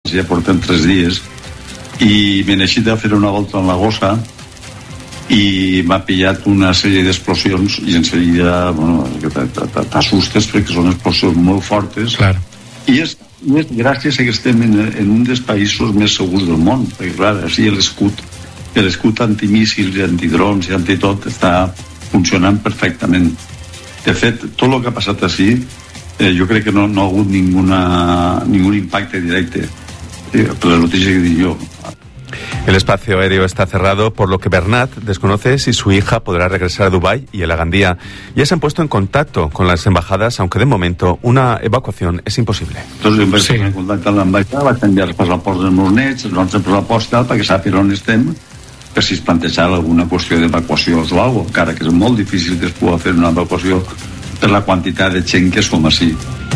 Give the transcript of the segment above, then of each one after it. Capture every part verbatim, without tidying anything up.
ja portem tres dies, i me n'he eixit a fer una volta en la gossa i m'ha pillat una sèrie d'explosions i en seguida, bueno, t'assustes perquè són explosions molt fortes. Claro. I és, i és gràcies a que estem en, en un dels països més segurs del món, perquè clar, així l'escut l'escut antimíssils i antidrons i antitot està funcionant perfectament. De fet, tot el que ha passat així, eh, jo crec que no, no ha hagut ninguna, ningún impacte directe, eh, per la notícia que dic jo. El espacio aéreo está cerrado, por lo que Bernat desconoce si su hija podrá regresar a Dubái y el Gandía. Ya se han puesto en contacto con las embajadas, aunque de momento una evacuación es imposible. Entonces, em vaig sí. en contacte amb l'ambaixada, vaig enviar els passaports dels meus nets, els nostres passaports tal, perquè sàpiga on estem, per si es plantejava alguna qüestió d'evacuació o alguna cosa, encara que és molt difícil que es pugui fer una evacuació per la quantitat de gent que som així.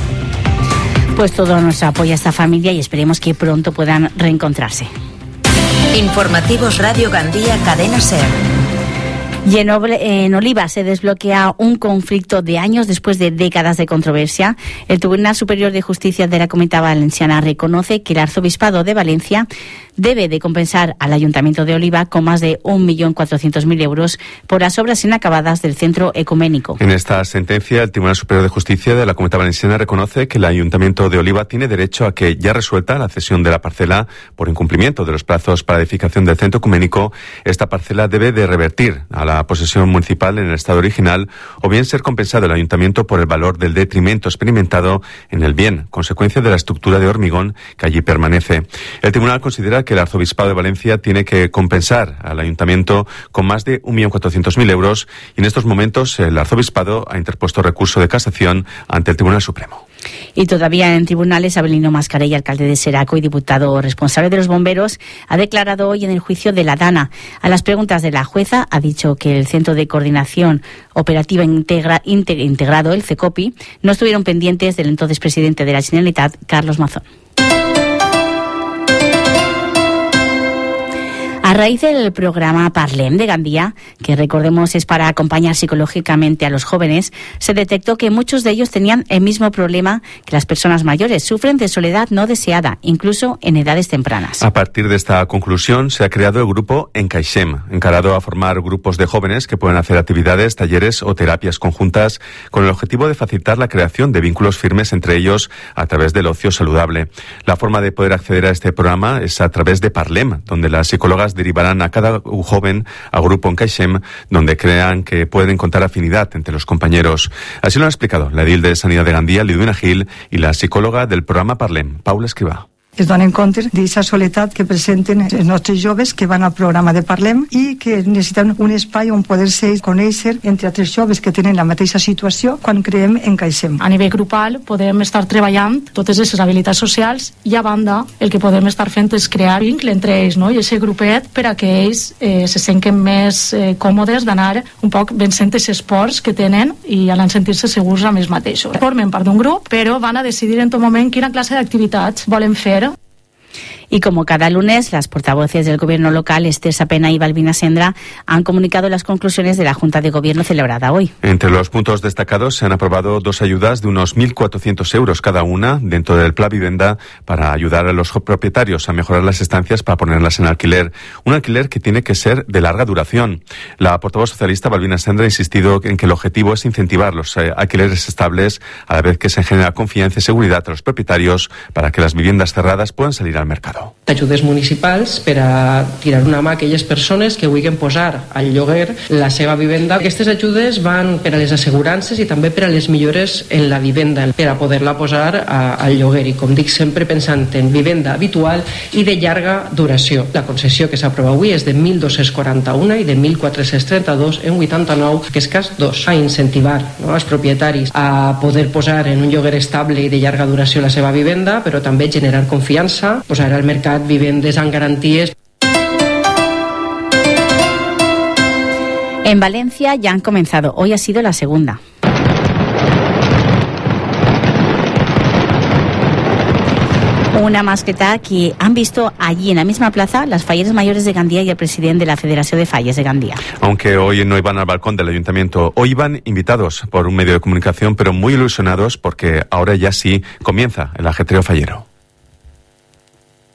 Pues todo nuestro apoyo a esta familia y esperemos que pronto puedan reencontrarse. Informativos Radio Gandía, Cadena SER. Y en, en Oliva se desbloquea un conflicto de años después de décadas de controversia. El Tribunal Superior de Justicia de la Comunidad Valenciana reconoce que el Arzobispado de Valencia debe de compensar al Ayuntamiento de Oliva con más de un millón cuatrocientos mil euros por las obras inacabadas del centro ecuménico. En esta sentencia, el Tribunal Superior de Justicia de la Comunidad Valenciana reconoce que el Ayuntamiento de Oliva tiene derecho a que, ya resuelta la cesión de la parcela por incumplimiento de los plazos para edificación del centro ecuménico, esta parcela debe de revertir a la posesión municipal en el estado original o bien ser compensado el Ayuntamiento por el valor del detrimento experimentado en el bien, consecuencia de la estructura de hormigón que allí permanece. El Tribunal considera que el Arzobispado de Valencia tiene que compensar al Ayuntamiento con más de un millón cuatrocientos mil euros y en estos momentos el Arzobispado ha interpuesto recurso de casación ante el Tribunal Supremo. Y todavía en tribunales, Abelino Mascarell, alcalde de Seraco y diputado responsable de los bomberos, ha declarado hoy en el juicio de la Dana. A las preguntas de la jueza ha dicho que el Centro de Coordinación Operativa Integra, Integra, Integrado, el CECOPI, no estuvieron pendientes del entonces presidente de la Generalitat, Carlos Mazón. A raíz del programa Parlem de Gandía, que recordemos es para acompañar psicológicamente a los jóvenes, se detectó que muchos de ellos tenían el mismo problema que las personas mayores, sufren de soledad no deseada, incluso en edades tempranas. A partir de esta conclusión se ha creado el grupo Encaixem, encarado a formar grupos de jóvenes que pueden hacer actividades, talleres o terapias conjuntas con el objetivo de facilitar la creación de vínculos firmes entre ellos a través del ocio saludable. La forma de poder acceder a este programa es a través de Parlem, donde las psicólogas derivarán a cada joven a grupo Encaixem, donde crean que pueden encontrar afinidad entre los compañeros. Así lo han explicado la edil de Sanidad de Gandía, Lidwina Gil, y la psicóloga del programa Parlem, Paula Escrivà. Es donen compte d'aquesta soledat que presenten els nostres joves que van al programa de Parlem i que necessiten un espai on poder-se conèixer entre altres joves que tenen la mateixa situació quan creem Encaixem. A nivell grupal podem estar treballant totes les habilitats socials i a banda el que podem estar fent és crear vincle entre ells, no? I aquest grupet per a que ells eh, se senten més eh, còmodes d'anar un poc vencent els esports que tenen i anar a sentir-se segurs amb ells mateixos. Formen part d'un grup, però van a decidir en tot moment quina classe d'activitats volen fer. Y como cada lunes, las portavoces del Gobierno local, Esther Sapena y Balbina Sendra, han comunicado las conclusiones de la Junta de Gobierno celebrada hoy. Entre los puntos destacados se han aprobado dos ayudas de unos mil cuatrocientos euros cada una dentro del Pla Vivenda para ayudar a los propietarios a mejorar las estancias para ponerlas en alquiler. Un alquiler que tiene que ser de larga duración. La portavoz socialista Balbina Sendra ha insistido en que el objetivo es incentivar los eh, alquileres estables a la vez que se genera confianza y seguridad a los propietarios para que las viviendas cerradas puedan salir al mercado. Ajudes municipals per a tirar una mà a aquelles persones que vulguin posar al lloguer la seva vivenda. Aquestes ajudes van per a les assegurances i també per a les millores en la vivenda, per a poder-la posar a, al lloguer. I com dic sempre pensant en vivenda habitual i de llarga duració. La concessió que s'aprova avui és de mil dos-cents quaranta-un i de mil quatre-cents trenta-dos en vuitanta-nou, que és cas dos, a incentivar, no, els propietaris a poder posar en un lloguer estable i de llarga duració la seva vivenda, però també generar confiança, posar al mercat vivendes amb garanties. En Valencia ya han comenzado. Hoy ha sido la segunda. Una mascleta que han visto allí en la misma plaza las falleres mayores de Gandía y el presidente de la Federación de Falles de Gandía. Aunque hoy no iban al balcón del ayuntamiento, hoy iban invitados por un medio de comunicación, pero muy ilusionados porque ahora ya sí comienza el ajetreo fallero.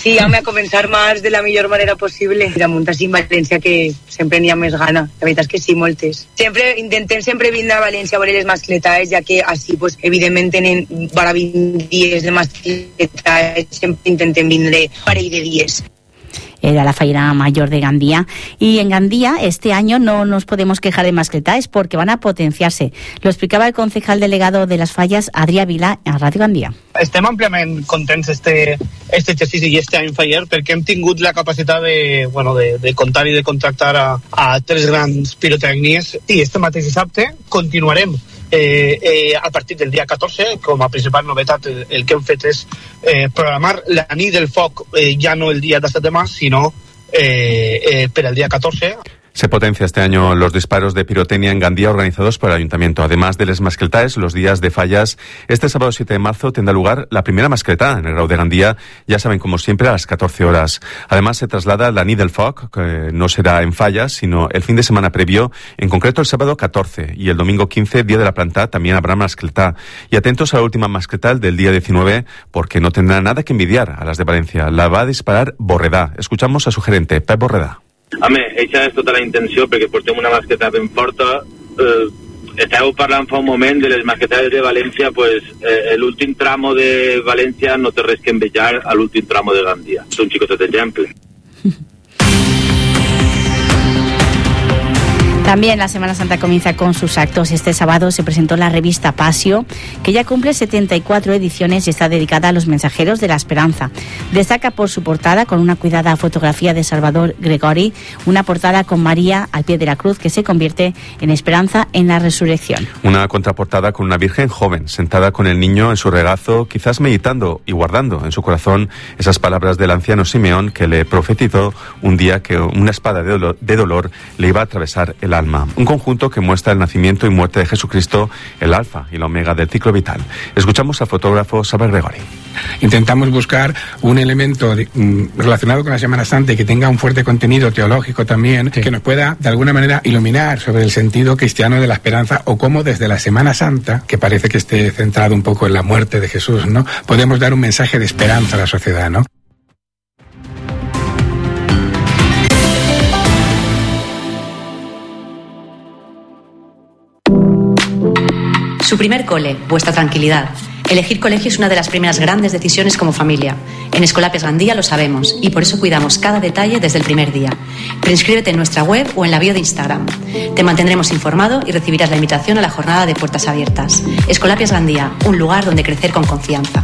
Sí, home, a començar març de la millor manera possible. Damunt així en València, que sempre n'hi ha més gana. La veritat és que sí, moltes. Sempre intentem sempre vindre a València a veure les mascletades, ja que així, pues, evidentment, tenen para vint dies de mascletades. Sempre intentem vindre parell de dies. Era la Feira Mayor de Gandía. Y en Gandía este año no nos podemos quejar de mascletaes porque van a potenciarse. Lo explicaba el concejal delegado de las Fallas, Adrià Vila, a Radio Gandía. Estem àmpliament contents este, este exercici i este any Faller perquè hem tingut la capacitat de, bueno, de, de comptar i de contractar a, a tres grans pirotècnies i este mateix dissabte continuarem Eh, eh, a partir del dia catorze, com a principal novetat, el, el que hem fet és eh, programar la nit del foc, eh, ja no el dia disset de març, sinó eh, eh, per el dia catorze. Se potencia este año los disparos de pirotecnia en Gandía organizados por el Ayuntamiento. Además de les mascletaes, los días de fallas, este sábado siete de marzo tendrá lugar la primera mascleta en el Grau de Gandía, ya saben, como siempre, a las catorce horas. Además, se traslada la nit del foc, que no será en fallas, sino el fin de semana previo, en concreto el sábado catorce y el domingo quince, día de la planta, también habrá mascleta. Y atentos a la última mascleta del día diecinueve, porque no tendrá nada que envidiar a las de Valencia. La va a disparar Borredà. Escuchamos a su gerente, Pep Borredà. Home, això és tota la intenció, perquè portem una mascleta ben forta. Eh, estàveu parlant fa un moment de les mascletes de València, pues eh, l'últim tramo de València no té res que envejar a l'últim tramo de Gandía. És un xicotet exemple. También la Semana Santa comienza con sus actos. Este sábado se presentó la revista Pasio, que ya cumple setenta y cuatro ediciones y está dedicada a los mensajeros de la esperanza. Destaca por su portada con una cuidada fotografía de Salvador Gregori, una portada con María al pie de la cruz que se convierte en esperanza en la resurrección. Una contraportada con una virgen joven, sentada con el niño en su regazo, quizás meditando y guardando en su corazón esas palabras del anciano Simeón que le profetizó un día que una espada de dolor, de dolor le iba a atravesar el alma. Un conjunto que muestra el nacimiento y muerte de Jesucristo, el alfa y la omega del ciclo vital. Escuchamos al fotógrafo Salvador Gregori. Intentamos buscar un elemento de, mm, relacionado con la Semana Santa y que tenga un fuerte contenido teológico también, sí, que nos pueda de alguna manera iluminar sobre el sentido cristiano de la esperanza o cómo desde la Semana Santa, que parece que esté centrado un poco en la muerte de Jesús, ¿no?, podemos dar un mensaje de esperanza a la sociedad, ¿no? Su primer cole, vuestra tranquilidad. Elegir colegio es una de las primeras grandes decisiones como familia. En Escolapias Gandía lo sabemos y por eso cuidamos cada detalle desde el primer día. Preinscríbete en nuestra web o en la bio de Instagram. Te mantendremos informado y recibirás la invitación a la jornada de puertas abiertas. Escolapias Gandía, un lugar donde crecer con confianza.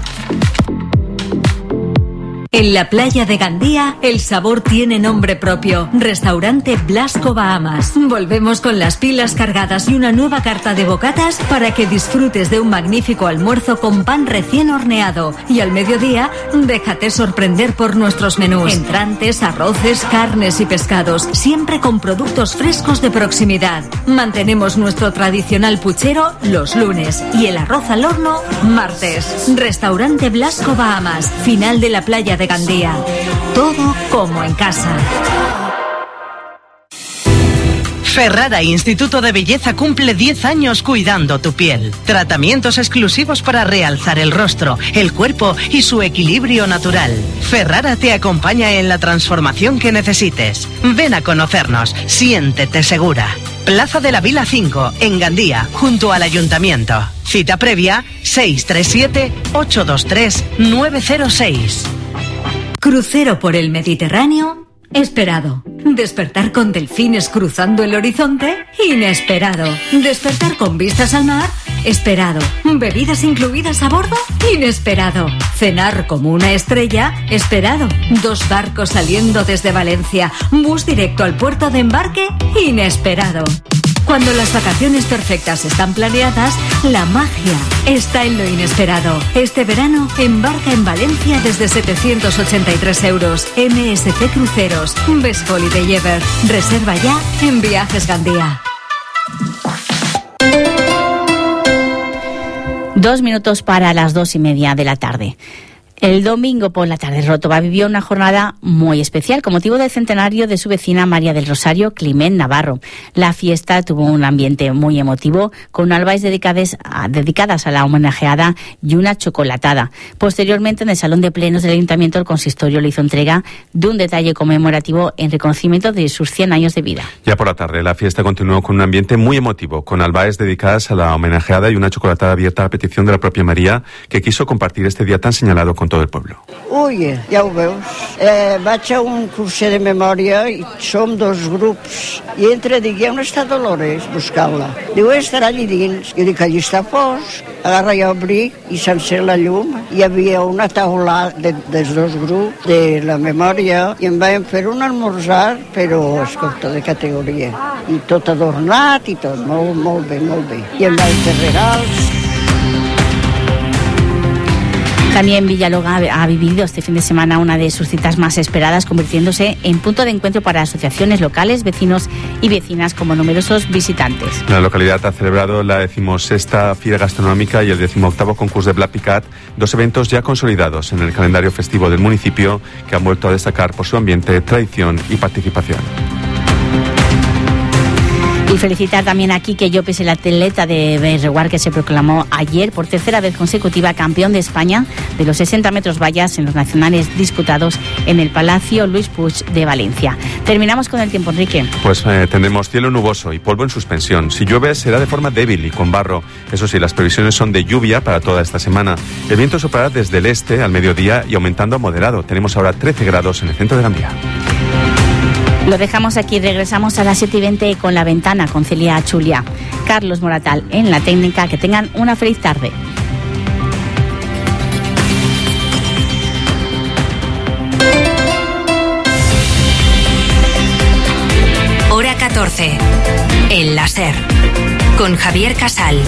En la playa de Gandía, el sabor tiene nombre propio. Restaurante Blasco Bahamas. Volvemos con las pilas cargadas y una nueva carta de bocatas para que disfrutes de un magnífico almuerzo con pan recién horneado. Y al mediodía, déjate sorprender por nuestros menús. Entrantes, arroces, carnes y pescados, siempre con productos frescos de proximidad. Mantenemos nuestro tradicional puchero los lunes y el arroz al horno martes. Restaurante Blasco Bahamas, final de la playa de Gandía. Todo como en casa. Ferrara Instituto de Belleza cumple diez años cuidando tu piel. Tratamientos exclusivos para realzar el rostro, el cuerpo y su equilibrio natural. Ferrara te acompaña en la transformación que necesites. Ven a conocernos, siéntete segura. Plaza de la Vila cinco, en Gandía, junto al Ayuntamiento. Cita previa seis tres siete, ocho dos tres, nueve cero seis. Crucero por el Mediterráneo, esperado. Despertar con delfines cruzando el horizonte, inesperado. Despertar con vistas al mar, esperado. Bebidas incluidas a bordo, inesperado. Cenar como una estrella, esperado. Dos barcos saliendo desde Valencia, bus directo al puerto de embarque, inesperado. Cuando las vacaciones perfectas están planeadas, la magia está en lo inesperado. Este verano, embarca en Valencia desde setecientos ochenta y tres euros. M S C Cruceros. Best Holiday Ever. Reserva ya en Viajes Gandía. Dos minutos para las dos y media de la tarde. El domingo por la tarde, Ròtova vivió una jornada muy especial con motivo del centenario de su vecina María del Rosario Climent Navarro. La fiesta tuvo un ambiente muy emotivo, con albais dedicadas a, dedicadas a la homenajeada y una chocolatada. Posteriormente, en el Salón de Plenos del Ayuntamiento, el consistorio le hizo entrega de un detalle conmemorativo en reconocimiento de sus cien años de vida. Ya por la tarde, la fiesta continuó con un ambiente muy emotivo, con albais dedicadas a la homenajeada y una chocolatada abierta a petición de la propia María, que quiso compartir este día tan señalado con todo el poble. Ui, ja ho veus. Eh, vaig a un curset de memòria i som dos grups. I entre dic, on està Dolores? Buscant-la. Diu, estarà allí dins. Jo dic, allí està fos. Agarra i obri i s'encén la llum. Hi havia una taula de, dels dos grups de la memòria i em vam fer un almorzar, però, escolta, de categoria. I tot adornat i tot, molt, molt bé, molt bé. I em vam fer regals. También Villalonga ha vivido este fin de semana una de sus citas más esperadas, convirtiéndose en punto de encuentro para asociaciones locales, vecinos y vecinas, como numerosos visitantes. La localidad ha celebrado la decimosexta Fira Gastronómica y el decimoctavo concurso de Blat Picat, dos eventos ya consolidados en el calendario festivo del municipio, que han vuelto a destacar por su ambiente, tradición y participación. Y felicitar también a Quique Llopes, el atleta de Berreguar, que se proclamó ayer por tercera vez consecutiva campeón de España de los sesenta metros vallas en los nacionales disputados en el Palacio Luis Puig de Valencia. Terminamos con el tiempo, Enrique. Pues eh, tendremos cielo nuboso y polvo en suspensión. Si llueve será de forma débil y con barro. Eso sí, las previsiones son de lluvia para toda esta semana. El viento soplará desde el este al mediodía y aumentando a moderado. Tenemos ahora trece grados en el centro de Gandía. Lo dejamos aquí, regresamos a las siete y veinte con La Ventana, con Celia Chulia. Carlos Moratal en la técnica. Que tengan una feliz tarde. Hora catorce. El láser. Con Javier Casal.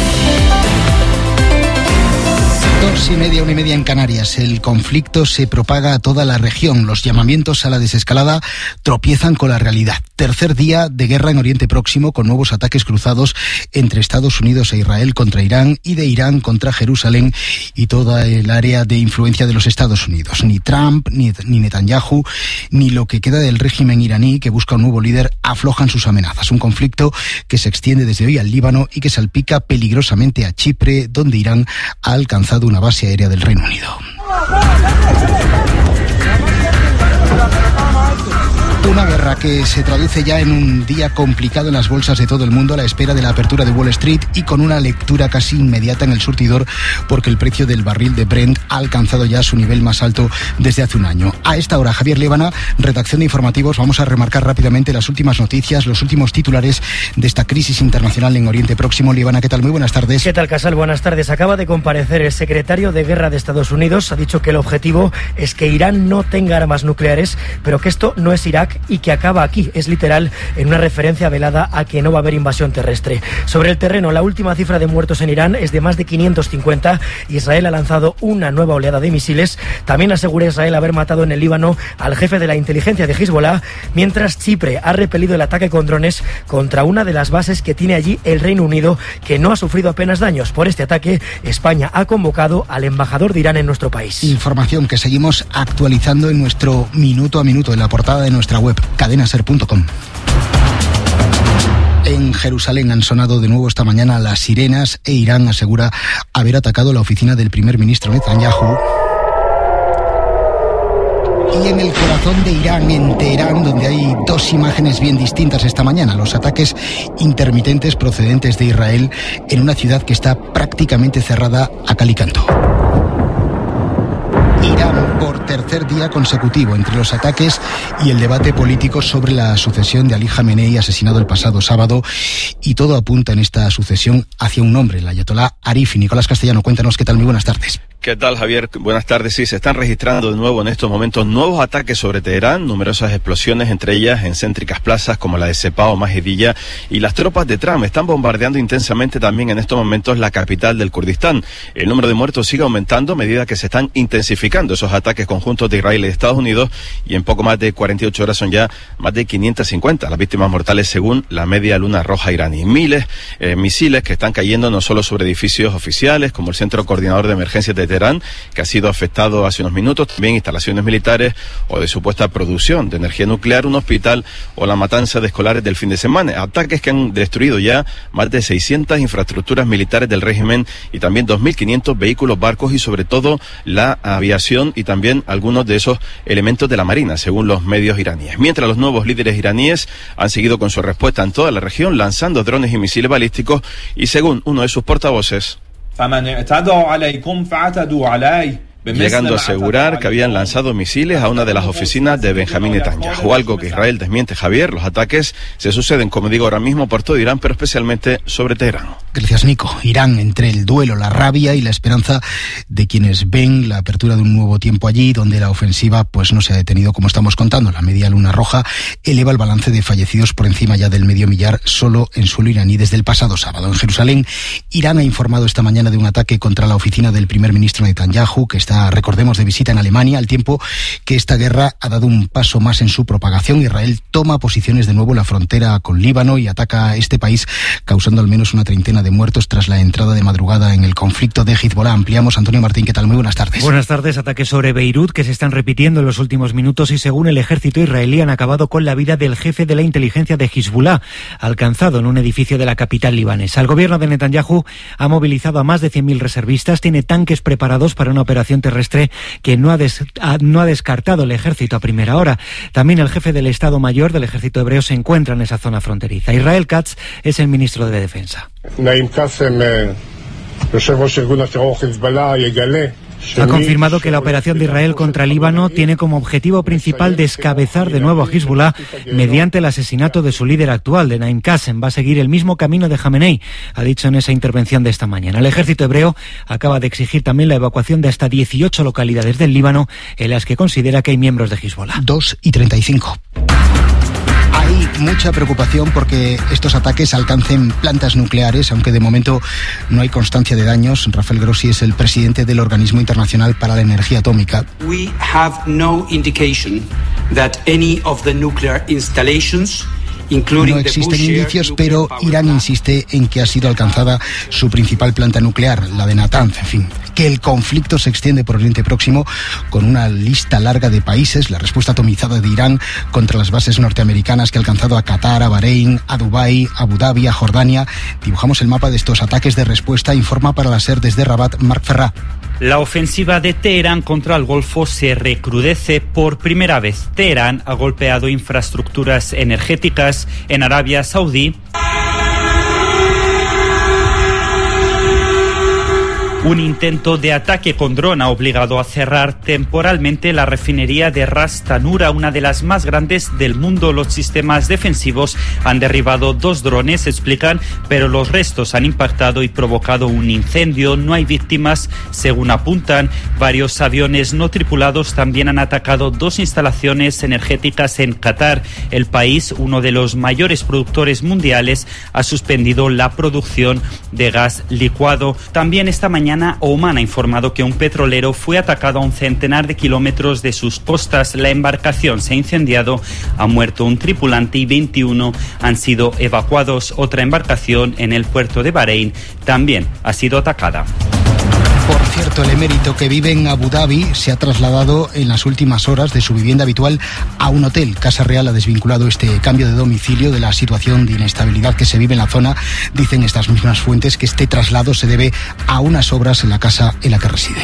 Dos y media, una y media en Canarias. El conflicto se propaga a toda la región. Los llamamientos a la desescalada tropiezan con la realidad. Tercer día de guerra en Oriente Próximo, con nuevos ataques cruzados entre Estados Unidos e Israel contra Irán y de Irán contra Jerusalén y toda el área de influencia de los Estados Unidos. Ni Trump, ni, ni Netanyahu, ni lo que queda del régimen iraní, que busca un nuevo líder, aflojan sus amenazas. Un conflicto que se extiende desde hoy al Líbano y que salpica peligrosamente a Chipre, donde Irán ha alcanzado una base aérea del Reino Unido. Una guerra que se traduce ya en un día complicado en las bolsas de todo el mundo, a la espera de la apertura de Wall Street y con una lectura casi inmediata en el surtidor, porque el precio del barril de Brent ha alcanzado ya su nivel más alto desde hace un año. A esta hora, Javier Líbana, redacción de informativos, vamos a remarcar rápidamente las últimas noticias, los últimos titulares de esta crisis internacional en Oriente Próximo. Líbana, ¿qué tal? Muy buenas tardes. ¿Qué tal, Casal? Buenas tardes. Acaba de comparecer el secretario de Guerra de Estados Unidos. Ha dicho que el objetivo es que Irán no tenga armas nucleares, pero que esto no es Irak y que acaba aquí. Es literal, en una referencia velada a que no va a haber invasión terrestre. Sobre el terreno, la última cifra de muertos en Irán es de más de quinientos cincuenta. Israel ha lanzado una nueva oleada de misiles. También asegura Israel haber matado en el Líbano al jefe de la inteligencia de Hezbollah, mientras Chipre ha repelido el ataque con drones contra una de las bases que tiene allí el Reino Unido, que no ha sufrido apenas daños. Por este ataque, España ha convocado al embajador de Irán en nuestro país. Información que seguimos actualizando en nuestro minuto a minuto en la portada de nuestra web, cadena ser punto com. En Jerusalén han sonado de nuevo esta mañana las sirenas e Irán asegura haber atacado la oficina del primer ministro Netanyahu. Y en el corazón de Irán, en Teherán, donde hay dos imágenes bien distintas esta mañana, los ataques intermitentes procedentes de Israel en una ciudad que está prácticamente cerrada a cal y canto. Irán por tercer día consecutivo entre los ataques y el debate político sobre la sucesión de Ali Jamenei, asesinado el pasado sábado, y todo apunta en esta sucesión hacia un hombre, el ayatolá Arifi. Nicolás Castellano, cuéntanos qué tal, muy buenas tardes. ¿Qué tal, Javier? Buenas tardes. Sí, se están registrando de nuevo en estos momentos nuevos ataques sobre Teherán, numerosas explosiones, entre ellas en céntricas plazas como la de Sepah o Mahidilla, y las tropas de Trump están bombardeando intensamente también en estos momentos la capital del Kurdistán. El número de muertos sigue aumentando a medida que se están intensificando esos ataques conjuntos de Israel y de Estados Unidos, y en poco más de cuarenta y ocho horas son ya más de quinientas cincuenta las víctimas mortales según la Media Luna Roja iraní. Miles eh, misiles que están cayendo no solo sobre edificios oficiales como el Centro Coordinador de Emergencias de Teherán, Teherán, que ha sido afectado hace unos minutos, también instalaciones militares o de supuesta producción de energía nuclear, un hospital o la matanza de escolares del fin de semana. Ataques que han destruido ya más de seiscientas infraestructuras militares del régimen y también dos mil quinientos vehículos, barcos y sobre todo la aviación y también algunos de esos elementos de la marina, según los medios iraníes. Mientras los nuevos líderes iraníes han seguido con su respuesta en toda la región, lanzando drones y misiles balísticos y según uno de sus portavoces, llegando a asegurar que habían lanzado misiles a una de las oficinas de Benjamín Netanyahu, algo que Israel desmiente. Javier, los ataques se suceden, como digo, ahora mismo por todo Irán, pero especialmente sobre Teherán. Gracias, Nico. Irán, entre el duelo, la rabia y la esperanza de quienes ven la apertura de un nuevo tiempo allí, donde la ofensiva pues no se ha detenido, como estamos contando. La media luna roja eleva el balance de fallecidos por encima ya del medio millar solo en suelo iraní desde el pasado sábado. En Jerusalén, Irán ha informado esta mañana de un ataque contra la oficina del primer ministro Netanyahu, que está, recordemos, de visita en Alemania, al tiempo que esta guerra ha dado un paso más en su propagación. Israel toma posiciones de nuevo en la frontera con Líbano y ataca a este país, causando al menos una treintena de muertos tras la entrada de madrugada en el conflicto de Hezbollah. Ampliamos. Antonio Martín, ¿qué tal? Muy buenas tardes. Buenas tardes. Ataques sobre Beirut que se están repitiendo en los últimos minutos y, según el ejército israelí, han acabado con la vida del jefe de la inteligencia de Hezbollah, alcanzado en un edificio de la capital libanesa. El gobierno de Netanyahu ha movilizado a más de cien mil reservistas, tiene tanques preparados para una operación terrestre que no ha, des, ha, no ha descartado el ejército a primera hora. También el jefe del Estado Mayor del ejército hebreo se encuentra en esa zona fronteriza. Israel Katz es el ministro de Defensa. Ha confirmado que la operación de Israel contra Líbano tiene como objetivo principal descabezar de nuevo a Hezbollah mediante el asesinato de su líder actual, de Naim Qassem. Va a seguir el mismo camino de Jamenei, ha dicho en esa intervención de esta mañana. El ejército hebreo acaba de exigir también la evacuación de hasta dieciocho localidades del Líbano en las que considera que hay miembros de Hezbollah. dos y treinta y cinco. Hay mucha preocupación porque estos ataques alcancen plantas nucleares, aunque de momento no hay constancia de daños. Rafael Grossi es el presidente del Organismo Internacional para la Energía Atómica. We have no indication that any of the nuclear installations No existen indicios, pero Irán insiste en que ha sido alcanzada su principal planta nuclear, la de Natanz. En fin, que el conflicto se extiende por Oriente Próximo con una lista larga de países. La respuesta atomizada de Irán contra las bases norteamericanas que ha alcanzado a Qatar, a Bahrein, a Dubái, a Abu Dhabi, a Jordania. Dibujamos el mapa de estos ataques de respuesta. Informa para la SER desde Rabat, Marc Ferrà. La ofensiva de Teherán contra el Golfo se recrudece por primera vez. Teherán ha golpeado infraestructuras energéticas en Arabia Saudí. Un intento de ataque con dron ha obligado a cerrar temporalmente la refinería de Ras Tanura, una de las más grandes del mundo. Los sistemas defensivos han derribado dos drones, explican, pero los restos han impactado y provocado un incendio. No hay víctimas, según apuntan. Varios aviones no tripulados también han atacado dos instalaciones energéticas en Qatar. El país, uno de los mayores productores mundiales, ha suspendido la producción de gas licuado. También esta mañana Oman ha informado que un petrolero fue atacado a un centenar de kilómetros de sus costas. La embarcación se ha incendiado, ha muerto un tripulante y veintiuno han sido evacuados. Otra embarcación en el puerto de Bahrein también ha sido atacada. Por cierto, el emérito que vive en Abu Dhabi se ha trasladado en las últimas horas de su vivienda habitual a un hotel. Casa Real ha desvinculado este cambio de domicilio de la situación de inestabilidad que se vive en la zona. Dicen estas mismas fuentes que este traslado se debe a unas obras en la casa en la que reside.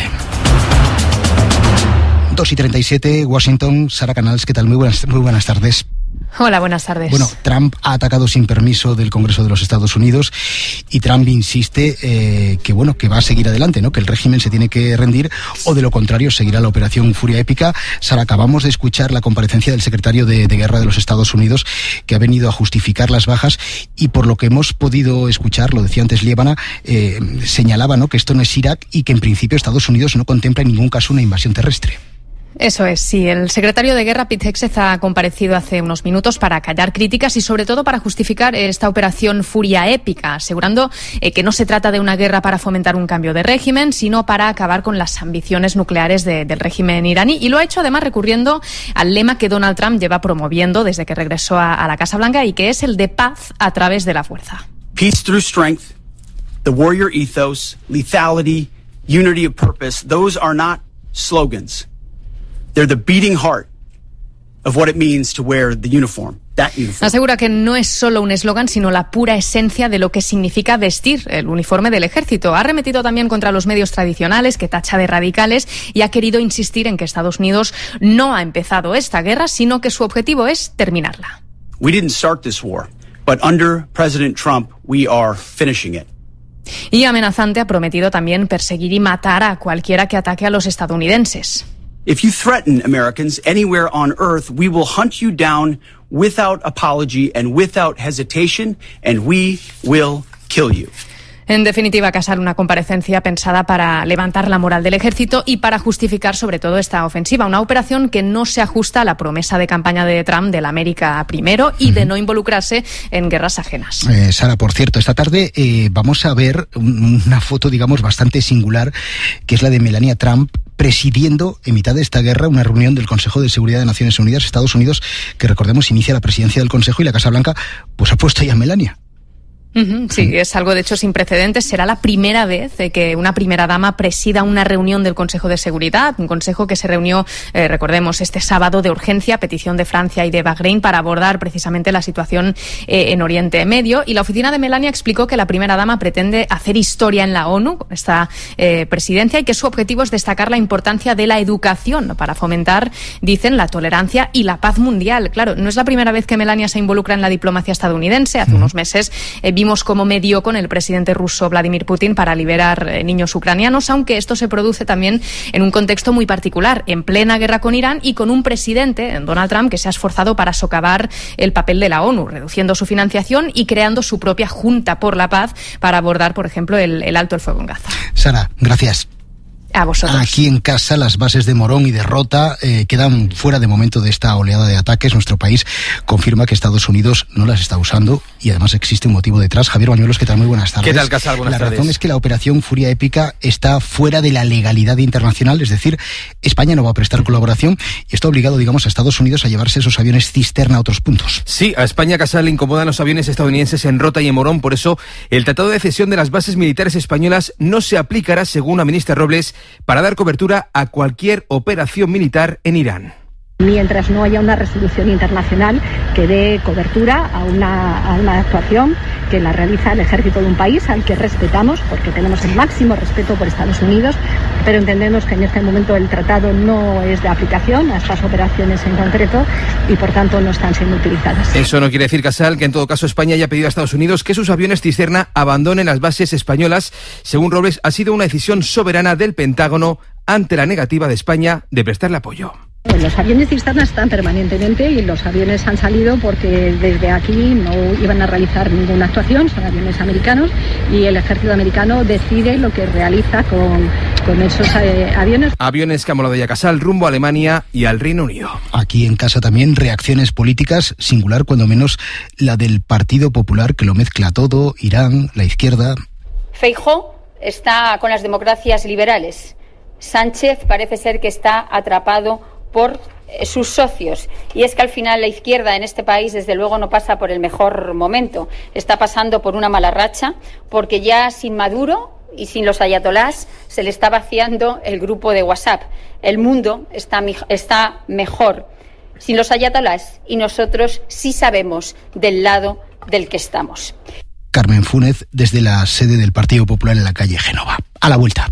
dos y treinta y siete, Washington. Sara Canals, ¿qué tal? Muy buenas, muy buenas tardes. Hola, buenas tardes. Bueno, Trump ha atacado sin permiso del Congreso de los Estados Unidos y Trump insiste eh, que bueno que va a seguir adelante, ¿no? Que el régimen se tiene que rendir o de lo contrario seguirá la operación Furia Épica. Sara, acabamos de escuchar la comparecencia del secretario de, de Guerra de los Estados Unidos que ha venido a justificar las bajas y por lo que hemos podido escuchar, lo decía antes Liébana, eh, señalaba, ¿no?, que esto no es Irak y que en principio Estados Unidos no contempla en ningún caso una invasión terrestre. Eso es, sí. El secretario de Guerra, Pete Hegseth, ha comparecido hace unos minutos para callar críticas y sobre todo para justificar esta operación Furia Épica, asegurando eh, que no se trata de una guerra para fomentar un cambio de régimen, sino para acabar con las ambiciones nucleares de, del régimen iraní. Y lo ha hecho además recurriendo al lema que Donald Trump lleva promoviendo desde que regresó a, a la Casa Blanca y que es el de paz a través de la fuerza. Peace through strength, the warrior ethos, lethality unity of purpose, those are not slogans. They're the beating heart of what it means to wear the uniform. Asegura que no es solo un eslogan, sino la pura esencia de lo que significa vestir el uniforme del ejército. Ha arremetido también contra los medios tradicionales, que tacha de radicales, y ha querido insistir en que Estados Unidos no ha empezado esta guerra, sino que su objetivo es terminarla. We didn't start this war, but under President Trump, we are finishing it. Y amenazante ha prometido también perseguir y matar a cualquiera que ataque a los estadounidenses. If you threaten Americans anywhere on earth, we will hunt you down without apology and without hesitation, and we will kill you. En definitiva, Casal, una comparecencia pensada para levantar la moral del ejército y para justificar sobre todo esta ofensiva, una operación que no se ajusta a la promesa de campaña de Trump del América primero y de no involucrarse en guerras ajenas. Eh, Sara, por cierto, esta tarde eh, vamos a ver una foto, digamos, bastante singular, que es la de Melania Trump presidiendo en mitad de esta guerra una reunión del Consejo de Seguridad de Naciones Unidas, Estados Unidos, que recordemos inicia la presidencia del Consejo, y la Casa Blanca pues ha puesto ya a Melania. Uh-huh, sí, es algo de hecho sin precedentes. Será la primera vez eh, que una primera dama presida una reunión del Consejo de Seguridad, un consejo que se reunió, eh, recordemos, este sábado de urgencia a petición de Francia y de Bahrein para abordar precisamente la situación eh, en Oriente Medio. Y la oficina de Melania explicó que la primera dama pretende hacer historia en la ONU con esta eh, presidencia y que su objetivo es destacar la importancia de la educación para fomentar, dicen, la tolerancia y la paz mundial. Claro, no es la primera vez que Melania se involucra en la diplomacia estadounidense. Hace unos meses eh, vimos cómo medió con el presidente ruso Vladimir Putin para liberar eh, niños ucranianos, aunque esto se produce también en un contexto muy particular, en plena guerra con Irán y con un presidente, Donald Trump, que se ha esforzado para socavar el papel de la ONU, reduciendo su financiación y creando su propia Junta por la Paz para abordar, por ejemplo, el, el alto el fuego en Gaza. Sara, gracias. A vosotros. Aquí en casa las bases de Morón y de Rota eh, quedan fuera de momento de esta oleada de ataques. Nuestro país confirma que Estados Unidos no las está usando y además existe un motivo detrás. Javier Bañuelos, ¿qué tal? Muy buenas tardes. ¿Qué tal, Casal? Buenas la tardes. razón es que la operación Furia Épica está fuera de la legalidad internacional, es decir, España no va a prestar colaboración y esto ha obligado, digamos, a Estados Unidos a llevarse esos aviones cisterna a otros puntos. Sí, a España, Casal, le incomodan los aviones estadounidenses en Rota y en Morón, por eso el Tratado de Cesión de las bases militares españolas no se aplicará, según la ministra Robles, para dar cobertura a cualquier operación militar en Irán. Mientras no haya una resolución internacional que dé cobertura a una, a una actuación que la realiza el ejército de un país al que respetamos, porque tenemos el máximo respeto por Estados Unidos, pero entendemos que en este momento el tratado no es de aplicación a estas operaciones en concreto y por tanto no están siendo utilizadas. Eso no quiere decir, Casal, que en todo caso España haya pedido a Estados Unidos que sus aviones cisterna abandonen las bases españolas. Según Robles, ha sido una decisión soberana del Pentágono ante la negativa de España de prestarle apoyo. Bueno, los aviones cisterna están permanentemente y los aviones han salido porque desde aquí no iban a realizar ninguna actuación, son aviones americanos y el ejército americano decide lo que realiza con, con esos eh, aviones. Aviones que ha molado ya Casal rumbo a Alemania y al Reino Unido. Aquí en casa también reacciones políticas, singular cuando menos la del Partido Popular, que lo mezcla todo, Irán, la izquierda. Feijóo está con las democracias liberales. Sánchez parece ser que está atrapado por sus socios. Y es que al final la izquierda en este país desde luego no pasa por el mejor momento. Está pasando por una mala racha porque ya sin Maduro y sin los ayatolás se le está vaciando el grupo de WhatsApp. El mundo está, está mejor sin los ayatolás y nosotros sí sabemos del lado del que estamos. Carmen Fúnez desde la sede del Partido Popular en la calle Génova. A la vuelta.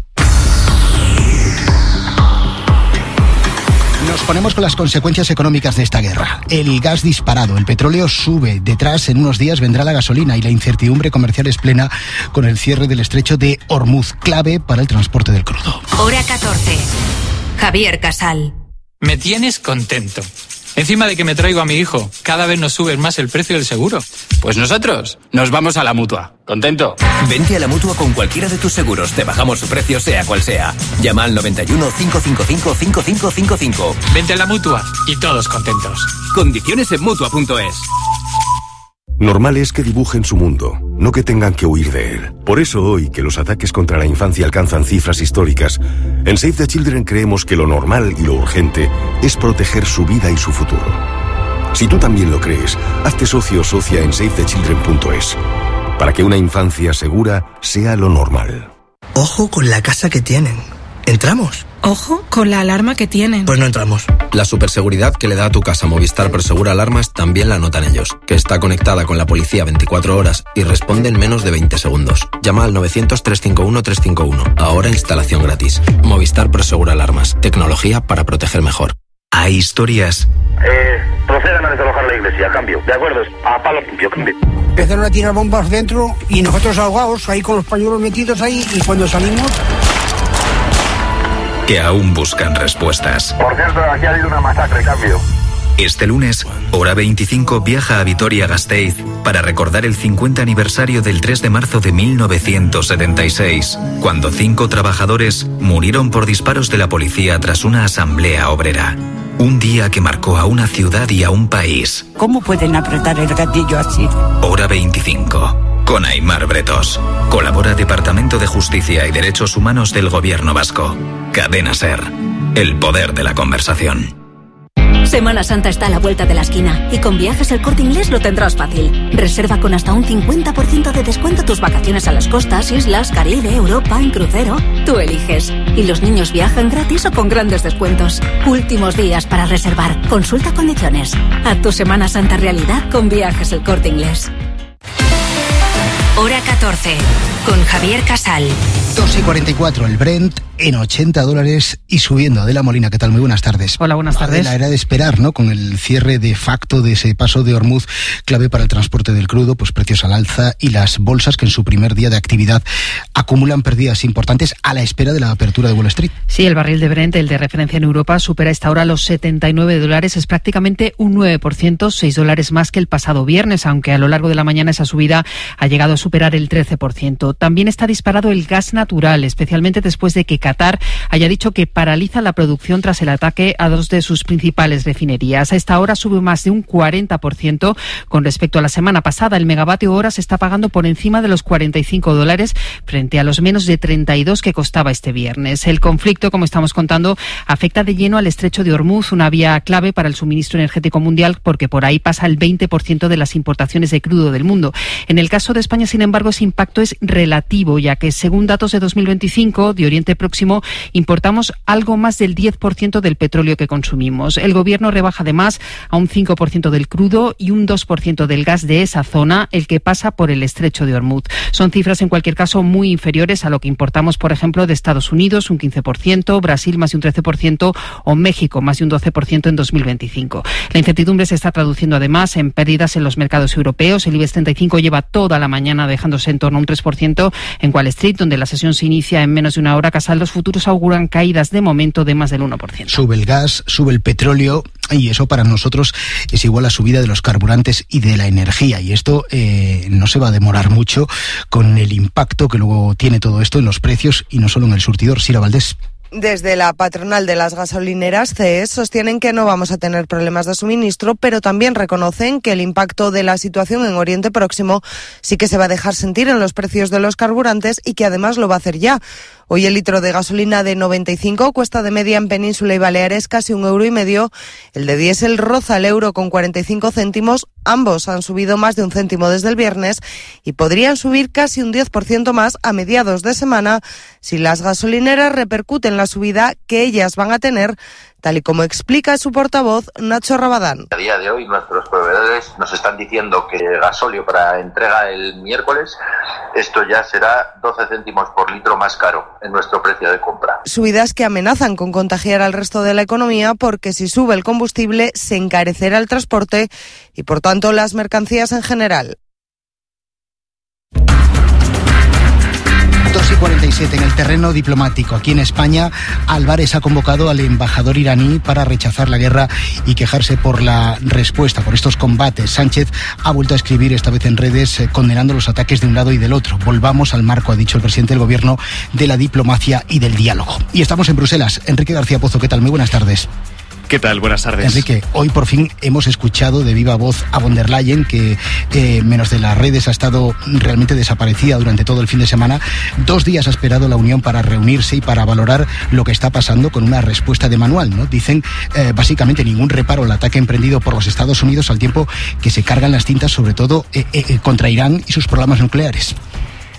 Nos ponemos con las consecuencias económicas de esta guerra. El gas disparado, el petróleo sube. Detrás, en unos días, vendrá la gasolina y la incertidumbre comercial es plena con el cierre del estrecho de Hormuz, clave para el transporte del crudo. Hora catorce. Javier Casal. Me tienes contento. Encima de que me traigo a mi hijo, cada vez nos suben más el precio del seguro. Pues nosotros nos vamos a la Mutua. ¿Contento? Vente a la Mutua con cualquiera de tus seguros. Te bajamos su precio sea cual sea. Llama al noventa y uno, cinco cinco cinco, cinco cinco cinco cinco. Vente a la Mutua y todos contentos. Condiciones en Mutua punto es. Normal es que dibujen su mundo, no que tengan que huir de él. Por eso hoy, que los ataques contra la infancia alcanzan cifras históricas, en Save the Children creemos que lo normal y lo urgente es proteger su vida y su futuro. Si tú también lo crees, hazte socio o socia en save the children punto es, para que una infancia segura sea lo normal. Ojo con la casa que tienen. ¿Entramos? Ojo con la alarma que tienen. Pues no entramos. La superseguridad que le da a tu casa Movistar Prosegura Alarmas también la notan ellos, que está conectada con la policía veinticuatro horas y responde en menos de veinte segundos. Llama al novecientos, trescientos cincuenta y uno, trescientos cincuenta y uno. Ahora instalación gratis. Movistar Prosegura Alarmas. Tecnología para proteger mejor. Hay historias... Eh, procedan a desalojar la iglesia, cambio. De acuerdo, a palo limpio, cambio. Empezaron a tirar bombas dentro y nosotros ahogados, ahí con los pañuelos metidos ahí, y cuando salimos... que aún buscan respuestas. Por cierto, aquí ha habido una masacre, cambio. Este lunes, Hora veinticinco viaja a Vitoria-Gasteiz para recordar el cincuenta aniversario del tres de marzo de mil novecientos setenta y seis, cuando cinco trabajadores murieron por disparos de la policía tras una asamblea obrera. Un día que marcó a una ciudad y a un país. ¿Cómo pueden apretar el gatillo así? Hora veinticinco. Con Aimar Bretos. Colabora Departamento de Justicia y Derechos Humanos del Gobierno Vasco. Cadena SER. El poder de la conversación. Semana Santa está a la vuelta de la esquina y con Viajes El Corte Inglés lo tendrás fácil. Reserva con hasta un cincuenta por ciento de descuento tus vacaciones a las costas, islas, Caribe, Europa, en crucero. Tú eliges. Y los niños viajan gratis o con grandes descuentos. Últimos días para reservar. Consulta condiciones. A tu Semana Santa realidad con Viajes El Corte Inglés. Hora catorce, con Javier Casal. dos y cuarenta y cuatro, el Brent en ochenta dólares y subiendo. Adela Molina, ¿qué tal? Muy buenas tardes. Hola, buenas tardes. Adela, era de esperar, ¿no? Con el cierre de facto de ese paso de Hormuz, clave para el transporte del crudo, pues precios al alza y las bolsas que en su primer día de actividad acumulan pérdidas importantes a la espera de la apertura de Wall Street. Sí, el barril de Brent, el de referencia en Europa, supera esta hora los setenta y nueve dólares, es prácticamente un nueve por ciento, seis dólares más que el pasado viernes, aunque a lo largo de la mañana esa subida ha llegado a superar el trece por ciento. También está disparado el gas natural, especialmente después de que Qatar haya dicho que paraliza la producción tras el ataque a dos de sus principales refinerías. A esta hora sube más de un cuarenta por ciento con respecto a la semana pasada. El megavatio hora se está pagando por encima de los cuarenta y cinco dólares frente a los menos de treinta y dos que costaba este viernes. El conflicto, como estamos contando, afecta de lleno al estrecho de Hormuz, una vía clave para el suministro energético mundial porque por ahí pasa el veinte por ciento de las importaciones de crudo del mundo. En el caso de España, sin embargo, ese impacto es relativo, ya que según datos de dos mil veinticinco de Oriente Próximo, importamos algo más del diez por ciento del petróleo que consumimos. El gobierno rebaja además a un cinco por ciento del crudo y un dos por ciento del gas de esa zona, el que pasa por el estrecho de Hormuz. Son cifras en cualquier caso muy inferiores a lo que importamos, por ejemplo, de Estados Unidos, un quince por ciento, Brasil más de un trece por ciento o México más de un doce por ciento en dos mil veinticinco. La incertidumbre se está traduciendo además en pérdidas en los mercados europeos. El IBEX treinta y cinco lleva toda la mañana dejándose en torno a un tres por ciento en Wall Street, donde la sesión se inicia en menos de una hora. Casal, los futuros auguran caídas de momento de más del uno por ciento. Sube el gas, sube el petróleo y eso para nosotros es igual a subida de los carburantes y de la energía. Y esto eh, no se va a demorar mucho con el impacto que luego tiene todo esto en los precios y no solo en el surtidor. Sira Valdés. Desde la patronal de las gasolineras, C E S, sostienen que no vamos a tener problemas de suministro, pero también reconocen que el impacto de la situación en Oriente Próximo sí que se va a dejar sentir en los precios de los carburantes y que además lo va a hacer ya. Hoy el litro de gasolina de noventa y cinco cuesta de media en Península y Baleares casi un euro y medio. El de diésel roza el euro con cuarenta y cinco céntimos. Ambos han subido más de un céntimo desde el viernes y podrían subir casi un diez por ciento más a mediados de semana si las gasolineras repercuten la subida que ellas van a tener, tal y como explica su portavoz Nacho Rabadán. A día de hoy nuestros proveedores nos están diciendo que el gasóleo para entrega el miércoles, esto ya será doce céntimos por litro más caro en nuestro precio de compra. Subidas que amenazan con contagiar al resto de la economía porque si sube el combustible se encarecerá el transporte y por tanto las mercancías en general. dos y cuarenta y siete en el terreno diplomático. Aquí en España, Álvarez ha convocado al embajador iraní para rechazar la guerra y quejarse por la respuesta, por estos combates. Sánchez ha vuelto a escribir, esta vez en redes, eh, condenando los ataques de un lado y del otro. Volvamos al marco, ha dicho el presidente del gobierno, de la diplomacia y del diálogo. Y estamos en Bruselas. Enrique García Pozo, ¿qué tal? Muy buenas tardes. ¿Qué tal? Buenas tardes. Enrique, hoy por fin hemos escuchado de viva voz a von der Leyen, que eh, menos de las redes ha estado realmente desaparecida durante todo el fin de semana. Dos días ha esperado la Unión para reunirse y para valorar lo que está pasando con una respuesta de manual, ¿no? Dicen eh, básicamente ningún reparo al ataque emprendido por los Estados Unidos al tiempo que se cargan las tintas sobre todo eh, eh, contra Irán y sus programas nucleares.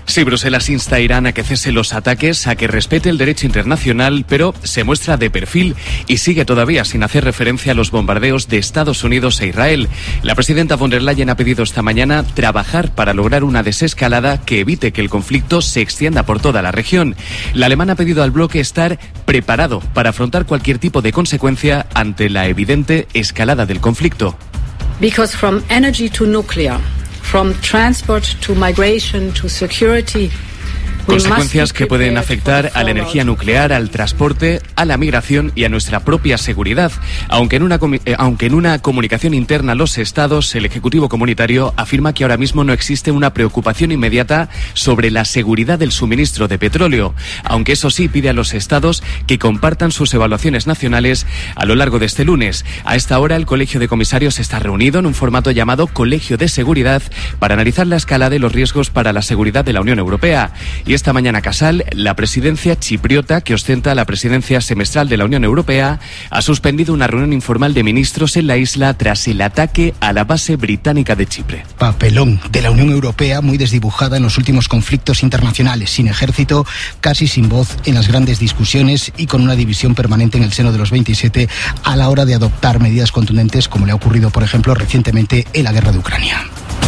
Sí, Bruselas insta a Irán a que cese los ataques, a que respete el derecho internacional, pero se muestra de perfil y sigue todavía sin hacer referencia a los bombardeos de Estados Unidos e Israel. La presidenta von der Leyen ha pedido esta mañana trabajar para lograr una desescalada que evite que el conflicto se extienda por toda la región. La alemana ha pedido al bloque estar preparado para afrontar cualquier tipo de consecuencia ante la evidente escalada del conflicto. Because from energy to nuclear, from transport to migration to security, consecuencias que pueden afectar a la energía nuclear, al transporte, a la migración y a nuestra propia seguridad. Aunque en una, eh, aunque en una comunicación interna a los Estados, el Ejecutivo Comunitario afirma que ahora mismo no existe una preocupación inmediata sobre la seguridad del suministro de petróleo, aunque eso sí pide a los Estados que compartan sus evaluaciones nacionales a lo largo de este lunes. A esta hora, el Colegio de Comisarios está reunido en un formato llamado Colegio de Seguridad para analizar la escalada y los riesgos para la seguridad de la Unión Europea. Y esta mañana, Casal, la presidencia chipriota, que ostenta la presidencia semestral de la Unión Europea, ha suspendido una reunión informal de ministros en la isla tras el ataque a la base británica de Chipre. Papelón de la Unión Europea muy desdibujada en los últimos conflictos internacionales, sin ejército, casi sin voz en las grandes discusiones y con una división permanente en el seno de los veintisiete a la hora de adoptar medidas contundentes, como le ha ocurrido, por ejemplo, recientemente en la guerra de Ucrania.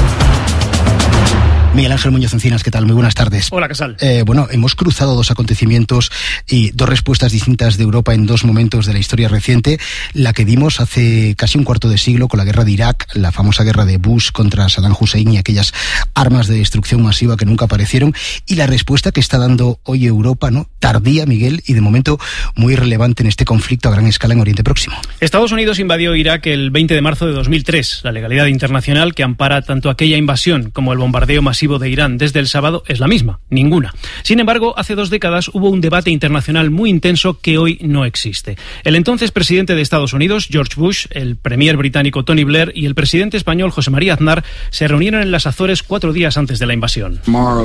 Miguel Ángel Muñoz Encinas, ¿qué tal? Muy buenas tardes. Hola, Casal. Eh, bueno, hemos cruzado dos acontecimientos y dos respuestas distintas de Europa en dos momentos de la historia reciente. La que dimos hace casi un cuarto de siglo con la guerra de Irak, la famosa guerra de Bush contra Saddam Hussein y aquellas armas de destrucción masiva que nunca aparecieron. Y la respuesta que está dando hoy Europa, ¿no? Tardía, Miguel, y de momento muy relevante en este conflicto a gran escala en Oriente Próximo. Estados Unidos invadió Irak el veinte de marzo de dos mil tres. La legalidad internacional que ampara tanto aquella invasión como el bombardeo masivo de Irán desde el sábado es la misma, ninguna. Sin embargo, hace dos décadas hubo un debate internacional muy intenso que hoy no existe. El entonces presidente de Estados Unidos, George Bush, el premier británico Tony Blair y el presidente español José María Aznar se reunieron en las Azores cuatro días antes de la invasión.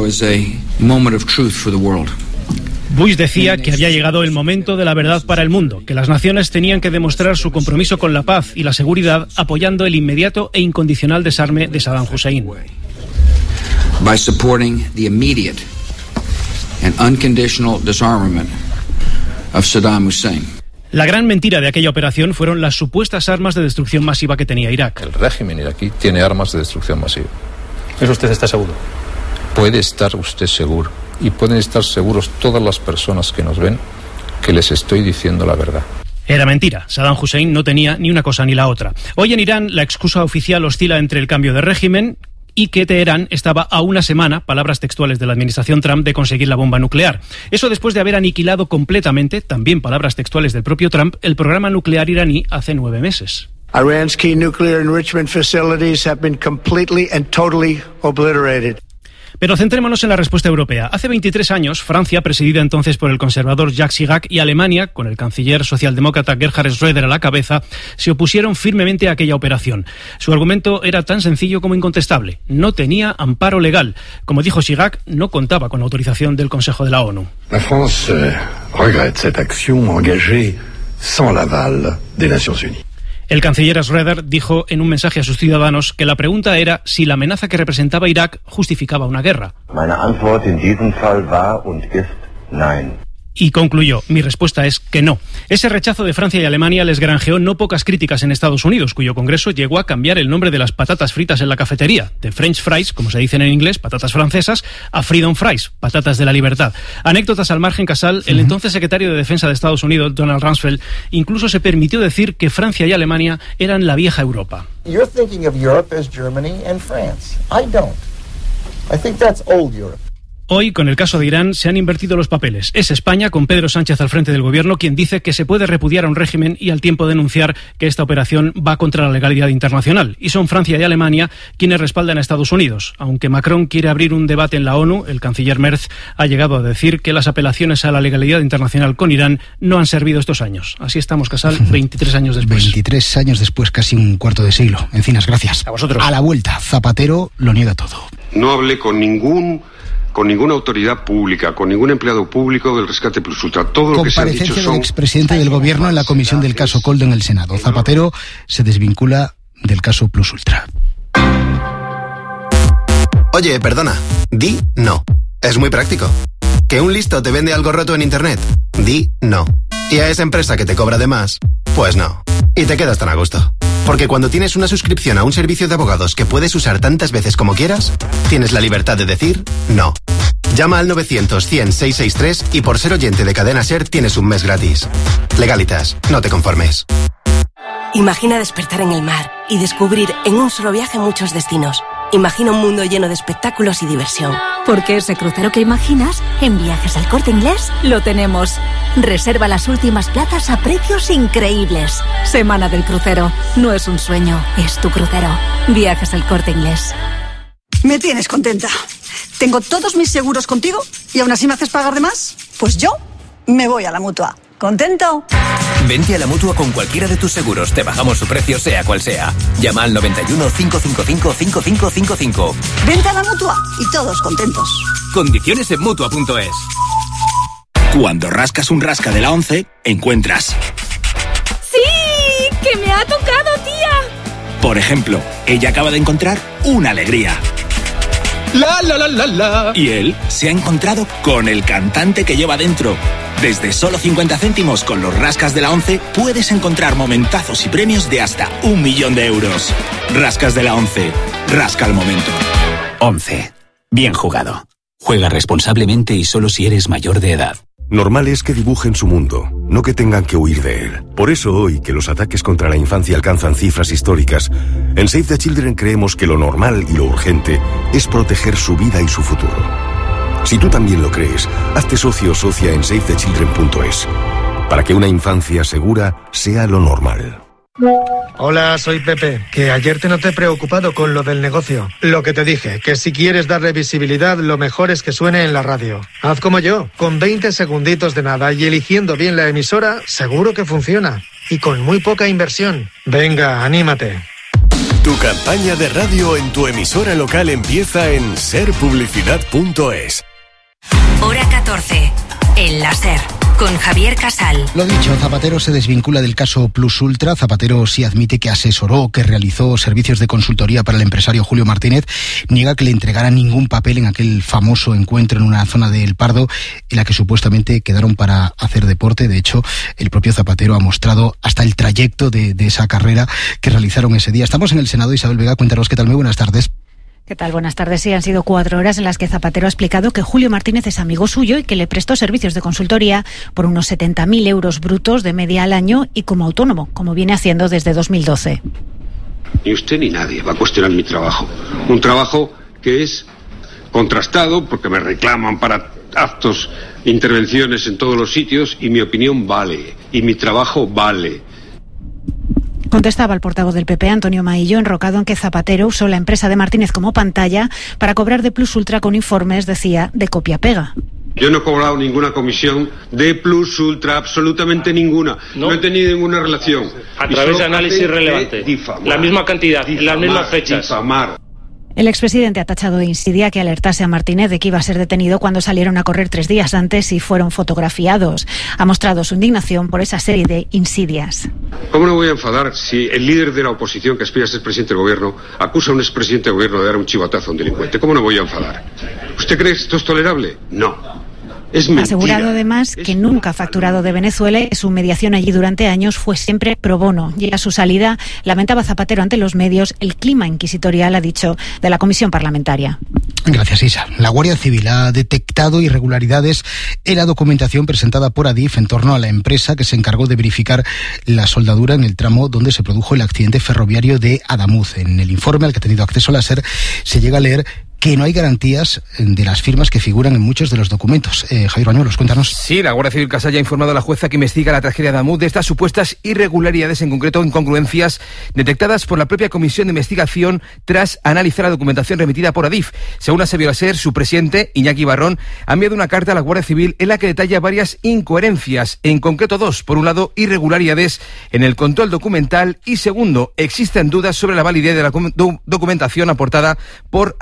Bush decía que había llegado el momento de la verdad para el mundo, que las naciones tenían que demostrar su compromiso con la paz y la seguridad apoyando el inmediato e incondicional desarme de Saddam Hussein. By supporting the immediate and unconditional disarmament of Saddam Hussein. La gran mentira de aquella operación fueron las supuestas armas de destrucción masiva que tenía Irak. El régimen iraquí tiene armas de destrucción masiva. ¿Eso usted está seguro? Puede estar usted seguro. Y pueden estar seguros todas las personas que nos ven que les estoy diciendo la verdad. Era mentira. Saddam Hussein no tenía ni una cosa ni la otra. Hoy en Irán la excusa oficial oscila entre el cambio de régimen y que Teherán estaba a una semana, palabras textuales de la administración Trump, de conseguir la bomba nuclear. Eso después de haber aniquilado completamente, también palabras textuales del propio Trump, el programa nuclear iraní hace nueve meses. Iran's key nuclear enrichment facilities have been completely and totally obliterated. Pero centrémonos en la respuesta europea. Hace veintitrés años, Francia, presidida entonces por el conservador Jacques Chirac, y Alemania, con el canciller socialdemócrata Gerhard Schröder a la cabeza, se opusieron firmemente a aquella operación. Su argumento era tan sencillo como incontestable. No tenía amparo legal. Como dijo Chirac, no contaba con la autorización del Consejo de la ONU. La France euh, regrette cette action engagée sans l'aval des Nations Unies. El canciller Schröder dijo en un mensaje a sus ciudadanos que la pregunta era si la amenaza que representaba Irak justificaba una guerra. Meine Antwort in diesem Fall war und ist nein. Y concluyó, mi respuesta es que no. Ese rechazo de Francia y Alemania les granjeó no pocas críticas en Estados Unidos, cuyo Congreso llegó a cambiar el nombre de las patatas fritas en la cafetería, de French fries, como se dicen en inglés, patatas francesas, a Freedom Fries, patatas de la libertad. Anécdotas al margen, Casal, el entonces secretario de Defensa de Estados Unidos, Donald Rumsfeld, incluso se permitió decir que Francia y Alemania eran la vieja Europa. You're thinking of Europe as Germany and France. I don't. I think that's old Europe. Hoy, con el caso de Irán, se han invertido los papeles. Es España, con Pedro Sánchez al frente del gobierno, quien dice que se puede repudiar a un régimen y al tiempo denunciar que esta operación va contra la legalidad internacional. Y son Francia y Alemania quienes respaldan a Estados Unidos. Aunque Macron quiere abrir un debate en la ONU, el canciller Merz ha llegado a decir que las apelaciones a la legalidad internacional con Irán no han servido estos años. Así estamos, Casal, veintitrés años después. veintitrés años después, casi un cuarto de siglo. Encinas, gracias. A vosotros. A la vuelta, Zapatero lo niega todo. No hablé con ningún... con ninguna autoridad pública, con ningún empleado público del rescate plus ultra. Todo lo que se ha dicho son... Comparecencia del expresidente del gobierno en la comisión del caso Coldo en el Senado. Zapatero se desvincula del caso plus ultra. Oye, perdona, di no. Es muy práctico. ¿Que un listo te vende algo roto en internet? Di no. Y a esa empresa que te cobra de más, pues no. Y te quedas tan a gusto. Porque cuando tienes una suscripción a un servicio de abogados que puedes usar tantas veces como quieras, tienes la libertad de decir no. Llama al novecientos, cien, seiscientos sesenta y tres y por ser oyente de Cadena SER tienes un mes gratis. Legalitas, no te conformes. Imagina despertar en el mar y descubrir en un solo viaje muchos destinos. Imagina un mundo lleno de espectáculos y diversión. Porque ese crucero que imaginas, en Viajes al Corte Inglés lo tenemos. Reserva las últimas plazas a precios increíbles. Semana del crucero. No es un sueño, es tu crucero. Viajes al Corte Inglés. Me tienes contenta. Tengo todos mis seguros contigo y aún así me haces pagar de más. Pues yo me voy a la Mutua. ¿Contento? Vente a la Mutua con cualquiera de tus seguros. Te bajamos su precio sea cual sea. Llama al noventa y uno, cinco cinco cinco, cinco cinco cinco cinco. Vente a la Mutua y todos contentos. Condiciones en Mutua punto es. Cuando rascas un rasca de la once, encuentras... ¡Sí! ¡Que me ha tocado, tía! Por ejemplo, ella acaba de encontrar una alegría. La la la la la. Y él se ha encontrado con el cantante que lleva dentro. Desde solo cincuenta céntimos con los rascas de la once puedes encontrar momentazos y premios de hasta un millón de euros. Rascas de la once. Rasca el momento. once. Bien jugado. Juega responsablemente y solo si eres mayor de edad. Normal es que dibujen su mundo, no que tengan que huir de él. Por eso hoy, que los ataques contra la infancia alcanzan cifras históricas, en Save the Children creemos que lo normal y lo urgente es proteger su vida y su futuro. Si tú también lo crees, hazte socio o socia en save the children punto es, para que una infancia segura sea lo normal. Hola, soy Pepe, que ayer te noté preocupado con lo del negocio. Lo que te dije, que si quieres darle visibilidad, lo mejor es que suene en la radio. Haz como yo, con veinte segunditos de nada y eligiendo bien la emisora, seguro que funciona. Y con muy poca inversión. Venga, anímate. Tu campaña de radio en tu emisora local empieza en ser publicidad punto es. Hora catorce, en la SER, con Javier Casal. Lo dicho, Zapatero se desvincula del caso Plus Ultra. Zapatero sí admite que asesoró, que realizó servicios de consultoría para el empresario Julio Martínez. Niega que le entregara ningún papel en aquel famoso encuentro en una zona de El Pardo en la que supuestamente quedaron para hacer deporte. De hecho, el propio Zapatero ha mostrado hasta el trayecto de, de esa carrera que realizaron ese día. Estamos en el Senado. Isabel Vega, cuéntanos qué tal. Muy buenas tardes. ¿Qué tal? Buenas tardes. Sí, han sido cuatro horas en las que Zapatero ha explicado que Julio Martínez es amigo suyo y que le prestó servicios de consultoría por unos setenta mil euros brutos de media al año y como autónomo, como viene haciendo desde dos mil doce. Ni usted ni nadie va a cuestionar mi trabajo. Un trabajo que es contrastado porque me reclaman para actos, intervenciones en todos los sitios y mi opinión vale. Y mi trabajo vale. Contestaba el portavoz del P P, Antonio Maillo, enrocado en que Zapatero usó la empresa de Martínez como pantalla para cobrar de Plus Ultra con informes, decía, de copia-pega. Yo no he cobrado ninguna comisión de Plus Ultra, absolutamente ninguna. No, no he tenido ninguna relación. A través de análisis relevante. La misma cantidad, difamar, las mismas fechas. Difamar. El expresidente ha tachado de insidia que alertase a Martínez de que iba a ser detenido cuando salieron a correr tres días antes y fueron fotografiados. Ha mostrado su indignación por esa serie de insidias. ¿Cómo no voy a enfadar si el líder de la oposición, que aspira a ser presidente del gobierno, acusa a un expresidente del gobierno de dar un chivatazo a un delincuente? ¿Cómo no voy a enfadar? ¿Usted cree que esto es tolerable? No. Es mentira. Ha asegurado además que nunca ha facturado de Venezuela y su mediación allí durante años fue siempre pro bono. Y a su salida lamentaba Zapatero ante los medios el clima inquisitorial, ha dicho, de la comisión parlamentaria. Gracias, Isa. La Guardia Civil ha detectado irregularidades en la documentación presentada por Adif en torno a la empresa que se encargó de verificar la soldadura en el tramo donde se produjo el accidente ferroviario de Adamuz. En el informe al que ha tenido acceso la SER se llega a leer que no hay garantías de las firmas que figuran en muchos de los documentos. Eh, Javier Bañuelos, cuéntanos. Sí, la Guardia Civil Casal ya ha informado a la jueza que investiga la tragedia de Adamuz de estas supuestas irregularidades, en concreto incongruencias detectadas por la propia Comisión de Investigación tras analizar la documentación remitida por Adif. Según ha sabido ser, su presidente, Iñaki Barrón, ha enviado una carta a la Guardia Civil en la que detalla varias incoherencias, en concreto dos. Por un lado, irregularidades en el control documental y segundo, existen dudas sobre la validez de la documentación aportada por Ayesa, la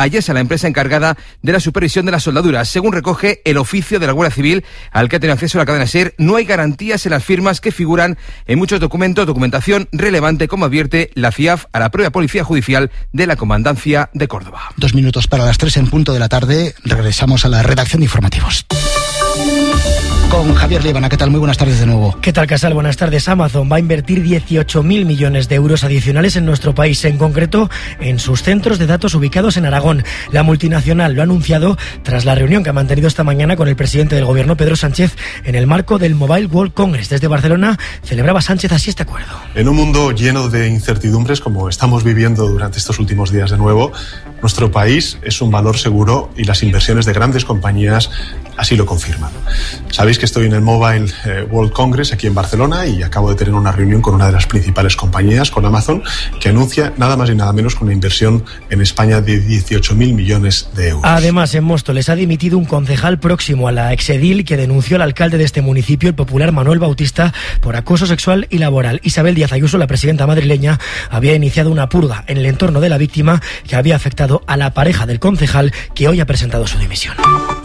empresa encargada de la supervisión de las soldaduras. Según recoge el oficio de la Guardia Civil al que ha tenido acceso a la cadena SER, no hay garantías en las firmas que figuran en muchos documentos, documentación relevante, como advierte la C I A F a la propia Policía Judicial de la Comandancia de Córdoba. Dos minutos para las tres en punto de la tarde. Regresamos a la redacción de informativos. Con Javier Líbana. ¿Qué tal? Muy buenas tardes de nuevo. ¿Qué tal, Casal? Buenas tardes. Amazon va a invertir dieciocho mil millones de euros adicionales en nuestro país, en concreto en sus centros de datos ubicados en Aragón. La multinacional lo ha anunciado tras la reunión que ha mantenido esta mañana con el presidente del gobierno, Pedro Sánchez, en el marco del Mobile World Congress. Desde Barcelona celebraba Sánchez así este acuerdo. En un mundo lleno de incertidumbres, como estamos viviendo durante estos últimos días de nuevo, nuestro país es un valor seguro y las inversiones de grandes compañías así lo confirman. Sabéis que estoy en el Mobile World Congress aquí en Barcelona y acabo de tener una reunión con una de las principales compañías, con Amazon, que anuncia nada más y nada menos que una inversión en España de dieciocho mil millones de euros. Además, en Móstoles ha dimitido un concejal próximo a la exedil que denunció al alcalde de este municipio, el popular Manuel Bautista, por acoso sexual y laboral. Isabel Díaz Ayuso, la presidenta madrileña, había iniciado una purga en el entorno de la víctima que había afectado a la pareja del concejal, que hoy ha presentado su dimisión.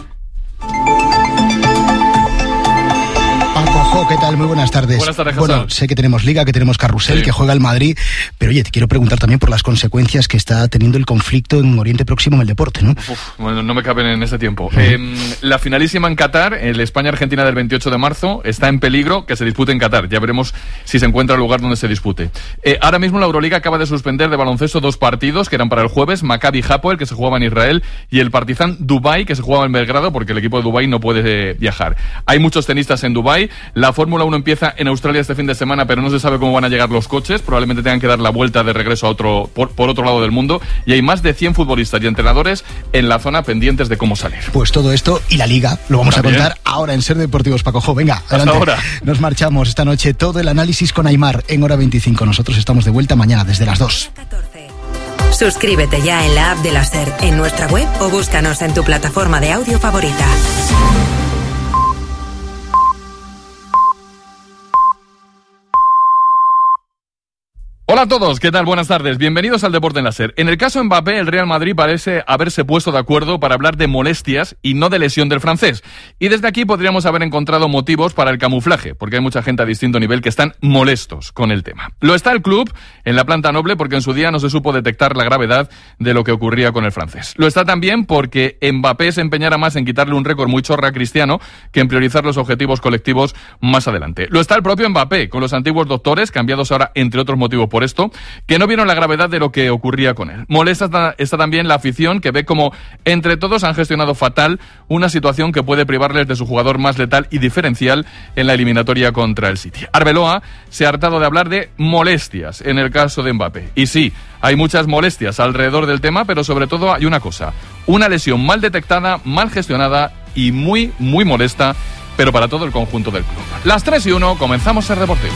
¿Qué tal? Muy buenas tardes. Buenas tardes, Bueno, Hassan. sé que tenemos Liga, que tenemos Carrusel, sí, que juega el Madrid, pero oye, te quiero preguntar también por las consecuencias que está teniendo el conflicto en Oriente Próximo en el deporte, ¿no? Uf, bueno, no me caben en ese tiempo. Uh-huh. Eh, la finalísima en Qatar, el España-Argentina del veintiocho de marzo, está en peligro que se dispute en Qatar. Ya veremos si se encuentra el lugar donde se dispute. Eh, ahora mismo la Euroliga acaba de suspender de baloncesto dos partidos que eran para el jueves, Maccabi Hapoel, que se jugaba en Israel, y el Partizan Dubái, que se jugaba en Belgrado, porque el equipo de Dubái no puede eh, viajar. Hay muchos tenistas en Dubái. La Fórmula uno empieza en Australia este fin de semana, pero no se sabe cómo van a llegar los coches. Probablemente tengan que dar la vuelta de regreso a otro por, por otro lado del mundo. Y hay más de cien futbolistas y entrenadores en la zona pendientes de cómo salir. Pues todo esto y la Liga lo vamos También. a contar ahora en Ser Deportivos. Paco Jo, venga, Hasta adelante. ahora. Nos marchamos esta noche. Todo el análisis con Aimar en Hora veinticinco. Nosotros estamos de vuelta mañana desde las dos. Suscríbete ya en la app de la SER, en nuestra web o búscanos en tu plataforma de audio favorita. Hola a todos, ¿qué tal? Buenas tardes, bienvenidos al Deporte en la SER. En el caso Mbappé, el Real Madrid parece haberse puesto de acuerdo para hablar de molestias y no de lesión del francés. Y desde aquí podríamos haber encontrado motivos para el camuflaje, porque hay mucha gente a distinto nivel que están molestos con el tema. Lo está el club en la planta noble porque en su día no se supo detectar la gravedad de lo que ocurría con el francés. Lo está también porque Mbappé se empeñara más en quitarle un récord muy chorra a Cristiano que en priorizar los objetivos colectivos más adelante. Lo está el propio Mbappé, con los antiguos doctores, cambiados ahora entre otros motivos por esto, que no vieron la gravedad de lo que ocurría con él. Molesta está, está también la afición, que ve como entre todos han gestionado fatal una situación que puede privarles de su jugador más letal y diferencial en la eliminatoria contra el City. Arbeloa se ha hartado de hablar de molestias en el caso de Mbappé. Y sí, hay muchas molestias alrededor del tema, pero sobre todo hay una cosa, una lesión mal detectada, mal gestionada y muy, muy molesta, pero para todo el conjunto del club. Las tres y uno, comenzamos Ser Deportivos.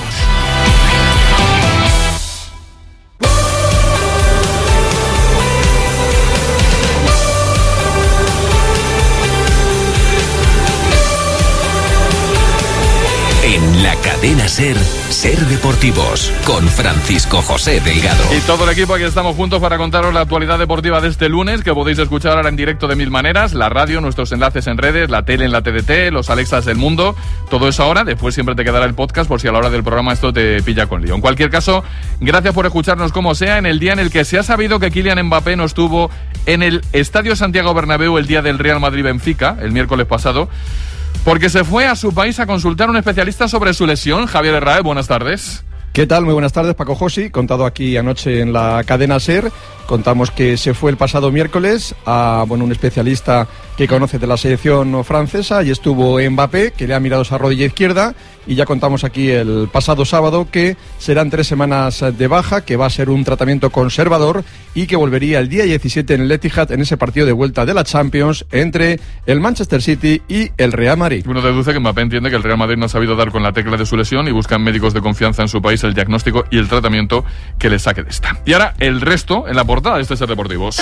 En la cadena SER, Ser Deportivos, con Francisco José Delgado. Y todo el equipo aquí estamos juntos para contaros la actualidad deportiva de este lunes, que podéis escuchar ahora en directo de mil maneras, la radio, nuestros enlaces en redes, la tele en la T D T, los Alexas del mundo, todo eso ahora. Después siempre te quedará el podcast por si a la hora del programa esto te pilla con lío. En cualquier caso, gracias por escucharnos como sea en el día en el que se ha sabido que Kylian Mbappé no estuvo en el Estadio Santiago Bernabéu el día del Real Madrid-Benfica, el miércoles pasado, porque se fue a su país a consultar a un especialista sobre su lesión. Javier Herraez, buenas tardes. ¿Qué tal? Muy buenas tardes, Paco Josi. Contado aquí anoche en la cadena SER. Contamos que se fue el pasado miércoles a bueno, un especialista que conoce de la selección francesa y estuvo Mbappé, que le ha mirado esa rodilla izquierda, y ya contamos aquí el pasado sábado que serán tres semanas de baja, que va a ser un tratamiento conservador y que volvería el día diecisiete en el Etihad en ese partido de vuelta de la Champions entre el Manchester City y el Real Madrid. Uno deduce que Mbappé entiende que el Real Madrid no ha sabido dar con la tecla de su lesión y buscan médicos de confianza en su país el diagnóstico y el tratamiento que le saque de esta. Y ahora el resto en la portada de este Ser Deportivos,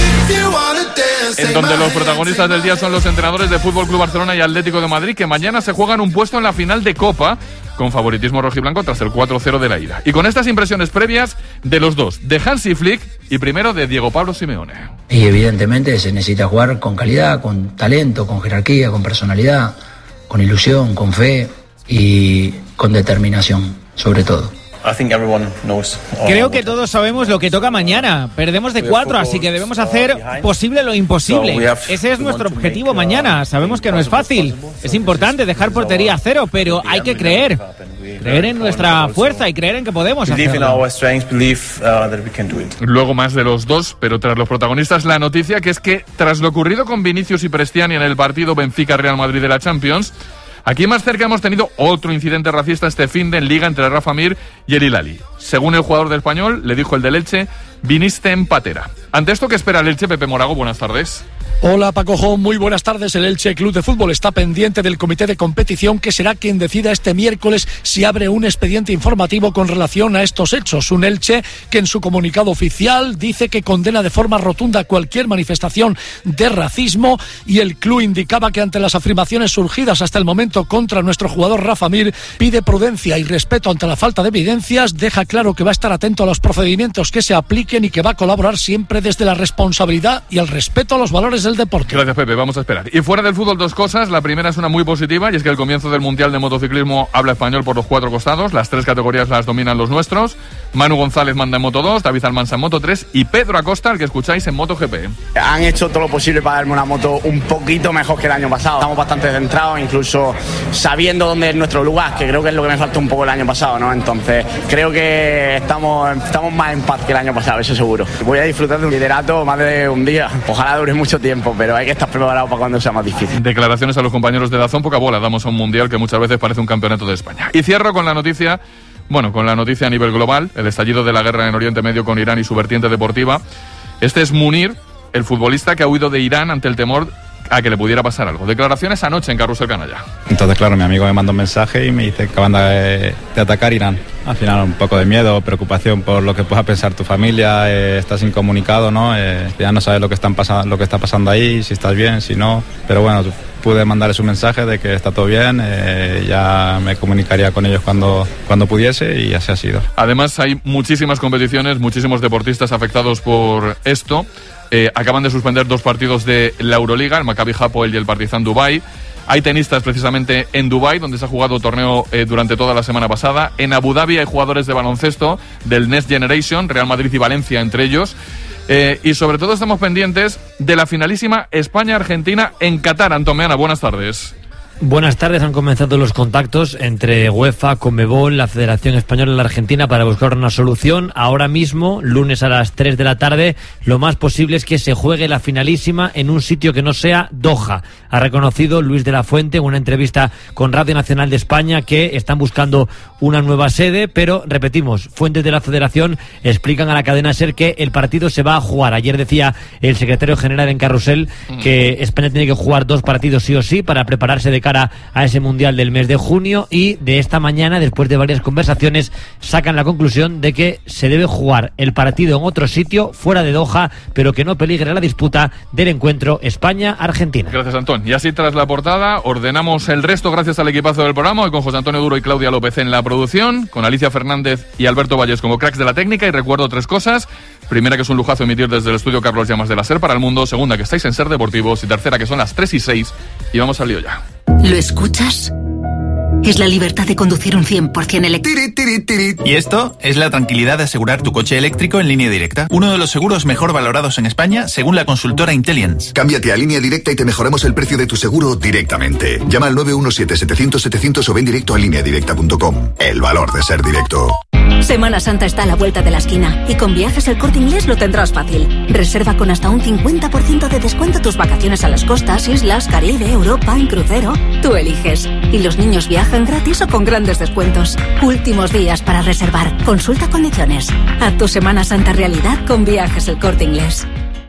en donde los protagonistas del día son los entrenadores de Fútbol Club Barcelona y Atlético de Madrid, que mañana se juegan un puesto en la final de Copa con favoritismo rojiblanco tras el cuatro cero de la ida. Y con estas impresiones previas de los dos, de Hansi Flick y primero de Diego Pablo Simeone. Y evidentemente se necesita jugar con calidad, con talento, con jerarquía, con personalidad, con ilusión, con fe y con determinación, sobre todo. Creo que todos sabemos lo que toca mañana. Perdemos de cuatro, así que debemos hacer posible lo imposible. Ese es nuestro objetivo mañana. Sabemos que no es fácil. Es importante dejar portería a cero, pero hay que creer. Creer en nuestra fuerza y creer en que podemos hacerlo. Luego más de los dos, pero tras los protagonistas la noticia que es que tras lo ocurrido con Vinicius y Prestiani en el partido Benfica-Real Madrid de la Champions, aquí más cerca hemos tenido otro incidente racista este finde en Liga entre Rafa Mir y el Hilali. Según el jugador del Español, le dijo el del Elche, viniste en patera. Ante esto, ¿qué espera el Elche? Pepe Morago, buenas tardes. Hola Paco Jón, muy buenas tardes. El Elche Club de Fútbol está pendiente del comité de competición, que será quien decida este miércoles si abre un expediente informativo con relación a estos hechos. Un Elche que en su comunicado oficial dice que condena de forma rotunda cualquier manifestación de racismo, y el club indicaba que ante las afirmaciones surgidas hasta el momento contra nuestro jugador Rafa Mir pide prudencia y respeto ante la falta de evidencias, deja claro que va a estar atento a los procedimientos que se apliquen y que va a colaborar siempre desde la responsabilidad y el respeto a los valores del deporte. Gracias, Pepe, vamos a esperar. Y fuera del fútbol, dos cosas. La primera es una muy positiva, y es que el comienzo del Mundial de Motociclismo habla español por los cuatro costados. Las tres categorías las dominan los nuestros. Manu González manda en Moto dos, David Almansa en Moto tres y Pedro Acosta, el que escucháis, en MotoGP. Han hecho todo lo posible para darme una moto un poquito mejor que el año pasado. Estamos bastante centrados, incluso sabiendo dónde es nuestro lugar, que creo que es lo que me faltó un poco el año pasado, ¿no? Entonces, creo que estamos, estamos más en paz que el año pasado, eso seguro. Voy a disfrutar de un liderato más de un día. Ojalá dure mucho tiempo, pero hay que estar preparado para cuando sea más difícil. Declaraciones a los compañeros de Dazón, poca bola damos a un mundial que muchas veces parece un campeonato de España. Y cierro con la noticia, bueno, con la noticia a nivel global, el estallido de la guerra en Oriente Medio con Irán y su vertiente deportiva. Este es Munir, el futbolista que ha huido de Irán ante el temor a que le pudiera pasar algo. Declaraciones anoche en Carrusel Canalla. Entonces, claro, mi amigo me mandó un mensaje y me dice que acaban de, de atacar Irán. Al final un poco de miedo, preocupación por lo que pueda pensar tu familia, eh, estás incomunicado, ¿no? Eh, ya no sabes lo que, están pasa- lo que está pasando ahí, si estás bien, si no. Pero bueno, pude mandarles un mensaje de que está todo bien, eh, ya me comunicaría con ellos cuando, cuando pudiese, y así ha sido. Además, hay muchísimas competiciones, muchísimos deportistas afectados por esto. Eh, acaban de suspender dos partidos de la Euroliga, el Maccabi Hapoel y el Partizan Dubái. Hay tenistas precisamente en Dubái, donde se ha jugado torneo eh, durante toda la semana pasada. En Abu Dhabi hay jugadores de baloncesto del Next Generation, Real Madrid y Valencia entre ellos. Eh, y sobre todo estamos pendientes de la finalísima España-Argentina en Qatar. Antomeana, buenas tardes. Buenas tardes. Han comenzado los contactos entre UEFA, Conmebol, la Federación Española y la Argentina para buscar una solución. Ahora mismo, lunes a las tres de la tarde, lo más posible es que se juegue la finalísima en un sitio que no sea Doha. Ha reconocido Luis de la Fuente en una entrevista con Radio Nacional de España que están buscando una nueva sede, pero repetimos, fuentes de la Federación explican a la cadena SER que el partido se va a jugar. Ayer decía el secretario general en Carrusel que España tiene que jugar dos partidos sí o sí para prepararse de cara a ese mundial del mes de junio, y de esta mañana, después de varias conversaciones, sacan la conclusión de que se debe jugar el partido en otro sitio fuera de Doha, pero que no peligre la disputa del encuentro España-Argentina. Gracias, Antón. Y así, tras la portada, ordenamos el resto gracias al equipazo del programa, hoy con José Antonio Duro y Claudia López en la producción, con Alicia Fernández y Alberto Valles como cracks de la técnica. Y recuerdo tres cosas: primera, que es un lujazo emitir desde el estudio Carlos Llamas de la SER para el mundo; segunda, que estáis en SER Deportivos; y tercera, que son las tres y seis y vamos al lío ya. ¿Lo escuchas? Es la libertad de conducir un cien por ciento eléctrico. Y esto es la tranquilidad de asegurar tu coche eléctrico en Línea Directa, uno de los seguros mejor valorados en España según la consultora Intelliance. Cámbiate a Línea Directa y te mejoramos el precio de tu seguro directamente. Llama al nueve uno siete, setecientos, setecientos o ven directo a línea directa punto com. El valor de ser directo. Semana Santa está a la vuelta de la esquina y con Viajes El Corte Inglés lo tendrás fácil. Reserva con hasta un cincuenta por ciento de descuento tus vacaciones a las costas, islas, Caribe, Europa, en crucero. Tú eliges. Y los niños viajan gratis o con grandes descuentos. Últimos días para reservar. Consulta condiciones. Haz tu Semana Santa realidad con Viajes El Corte Inglés.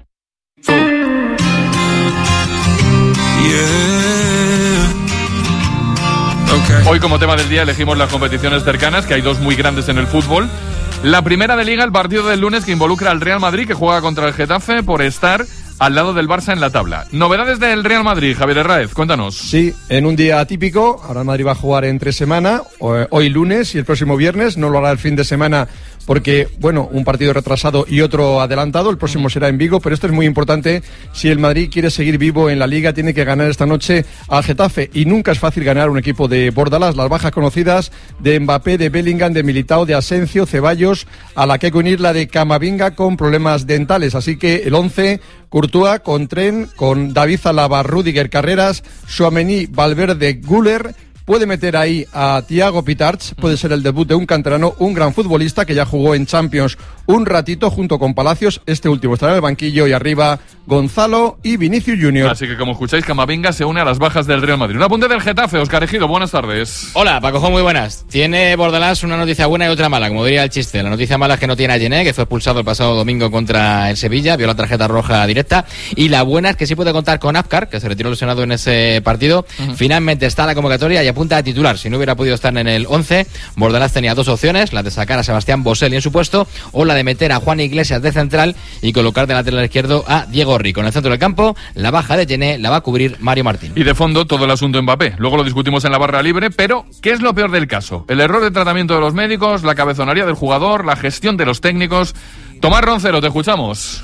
Hoy, como tema del día, elegimos las competiciones cercanas, que hay dos muy grandes en el fútbol. La primera de Liga, el partido del lunes, que involucra al Real Madrid, que juega contra el Getafe por estar al lado del Barça en la tabla. Novedades del Real Madrid, Javier Herráez, cuéntanos. Sí, en un día atípico, ahora el Madrid va a jugar entre semana, hoy lunes y el próximo viernes, no lo hará el fin de semana porque, bueno, un partido retrasado y otro adelantado, el próximo será en Vigo, pero esto es muy importante, si el Madrid quiere seguir vivo en la Liga, tiene que ganar esta noche al Getafe, y nunca es fácil ganar un equipo de Bordalás. Las bajas conocidas de Mbappé, de Bellingham, de Militao, de Asensio, Ceballos, a la que hay que unir la de Camavinga con problemas dentales, así que el once, Courtois, con Tren, con David Alaba, Rüdiger, Carreras, Tchouaméni, Valverde, Güler. Puede meter ahí a Thiago Pitarch, puede ser el debut de un canterano, un gran futbolista que ya jugó en Champions un ratito junto con Palacios. Este último estará en el banquillo, y arriba Gonzalo y Vinicius Junior. Así que, como escucháis, Camavinga se une a las bajas del Real Madrid. Un apunte del Getafe, Óscar Ejido, buenas tardes. Hola, Paco, muy buenas. Tiene Bordalás una noticia buena y otra mala, como diría el chiste. La noticia mala es que no tiene a Gené, que fue expulsado el pasado domingo contra el Sevilla, vio la tarjeta roja directa, y la buena es que sí puede contar con Afkar, que se retiró lesionado en ese partido. Uh-huh. Finalmente está en la convocatoria y apunta a titular. Si no hubiera podido estar en el once, Bordalás tenía dos opciones, la de sacar a Sebastián Boselli en su puesto, o la de meter a Juan Iglesias de central y colocar de lateral izquierdo a Diego Rico. En el centro del campo, la baja de Gené la va a cubrir Mario Martín. Y de fondo, todo el asunto Mbappé. Luego lo discutimos en la barra libre, pero ¿qué es lo peor del caso? ¿El error de tratamiento de los médicos, la cabezonería del jugador, la gestión de los técnicos? Tomás Roncero, te escuchamos.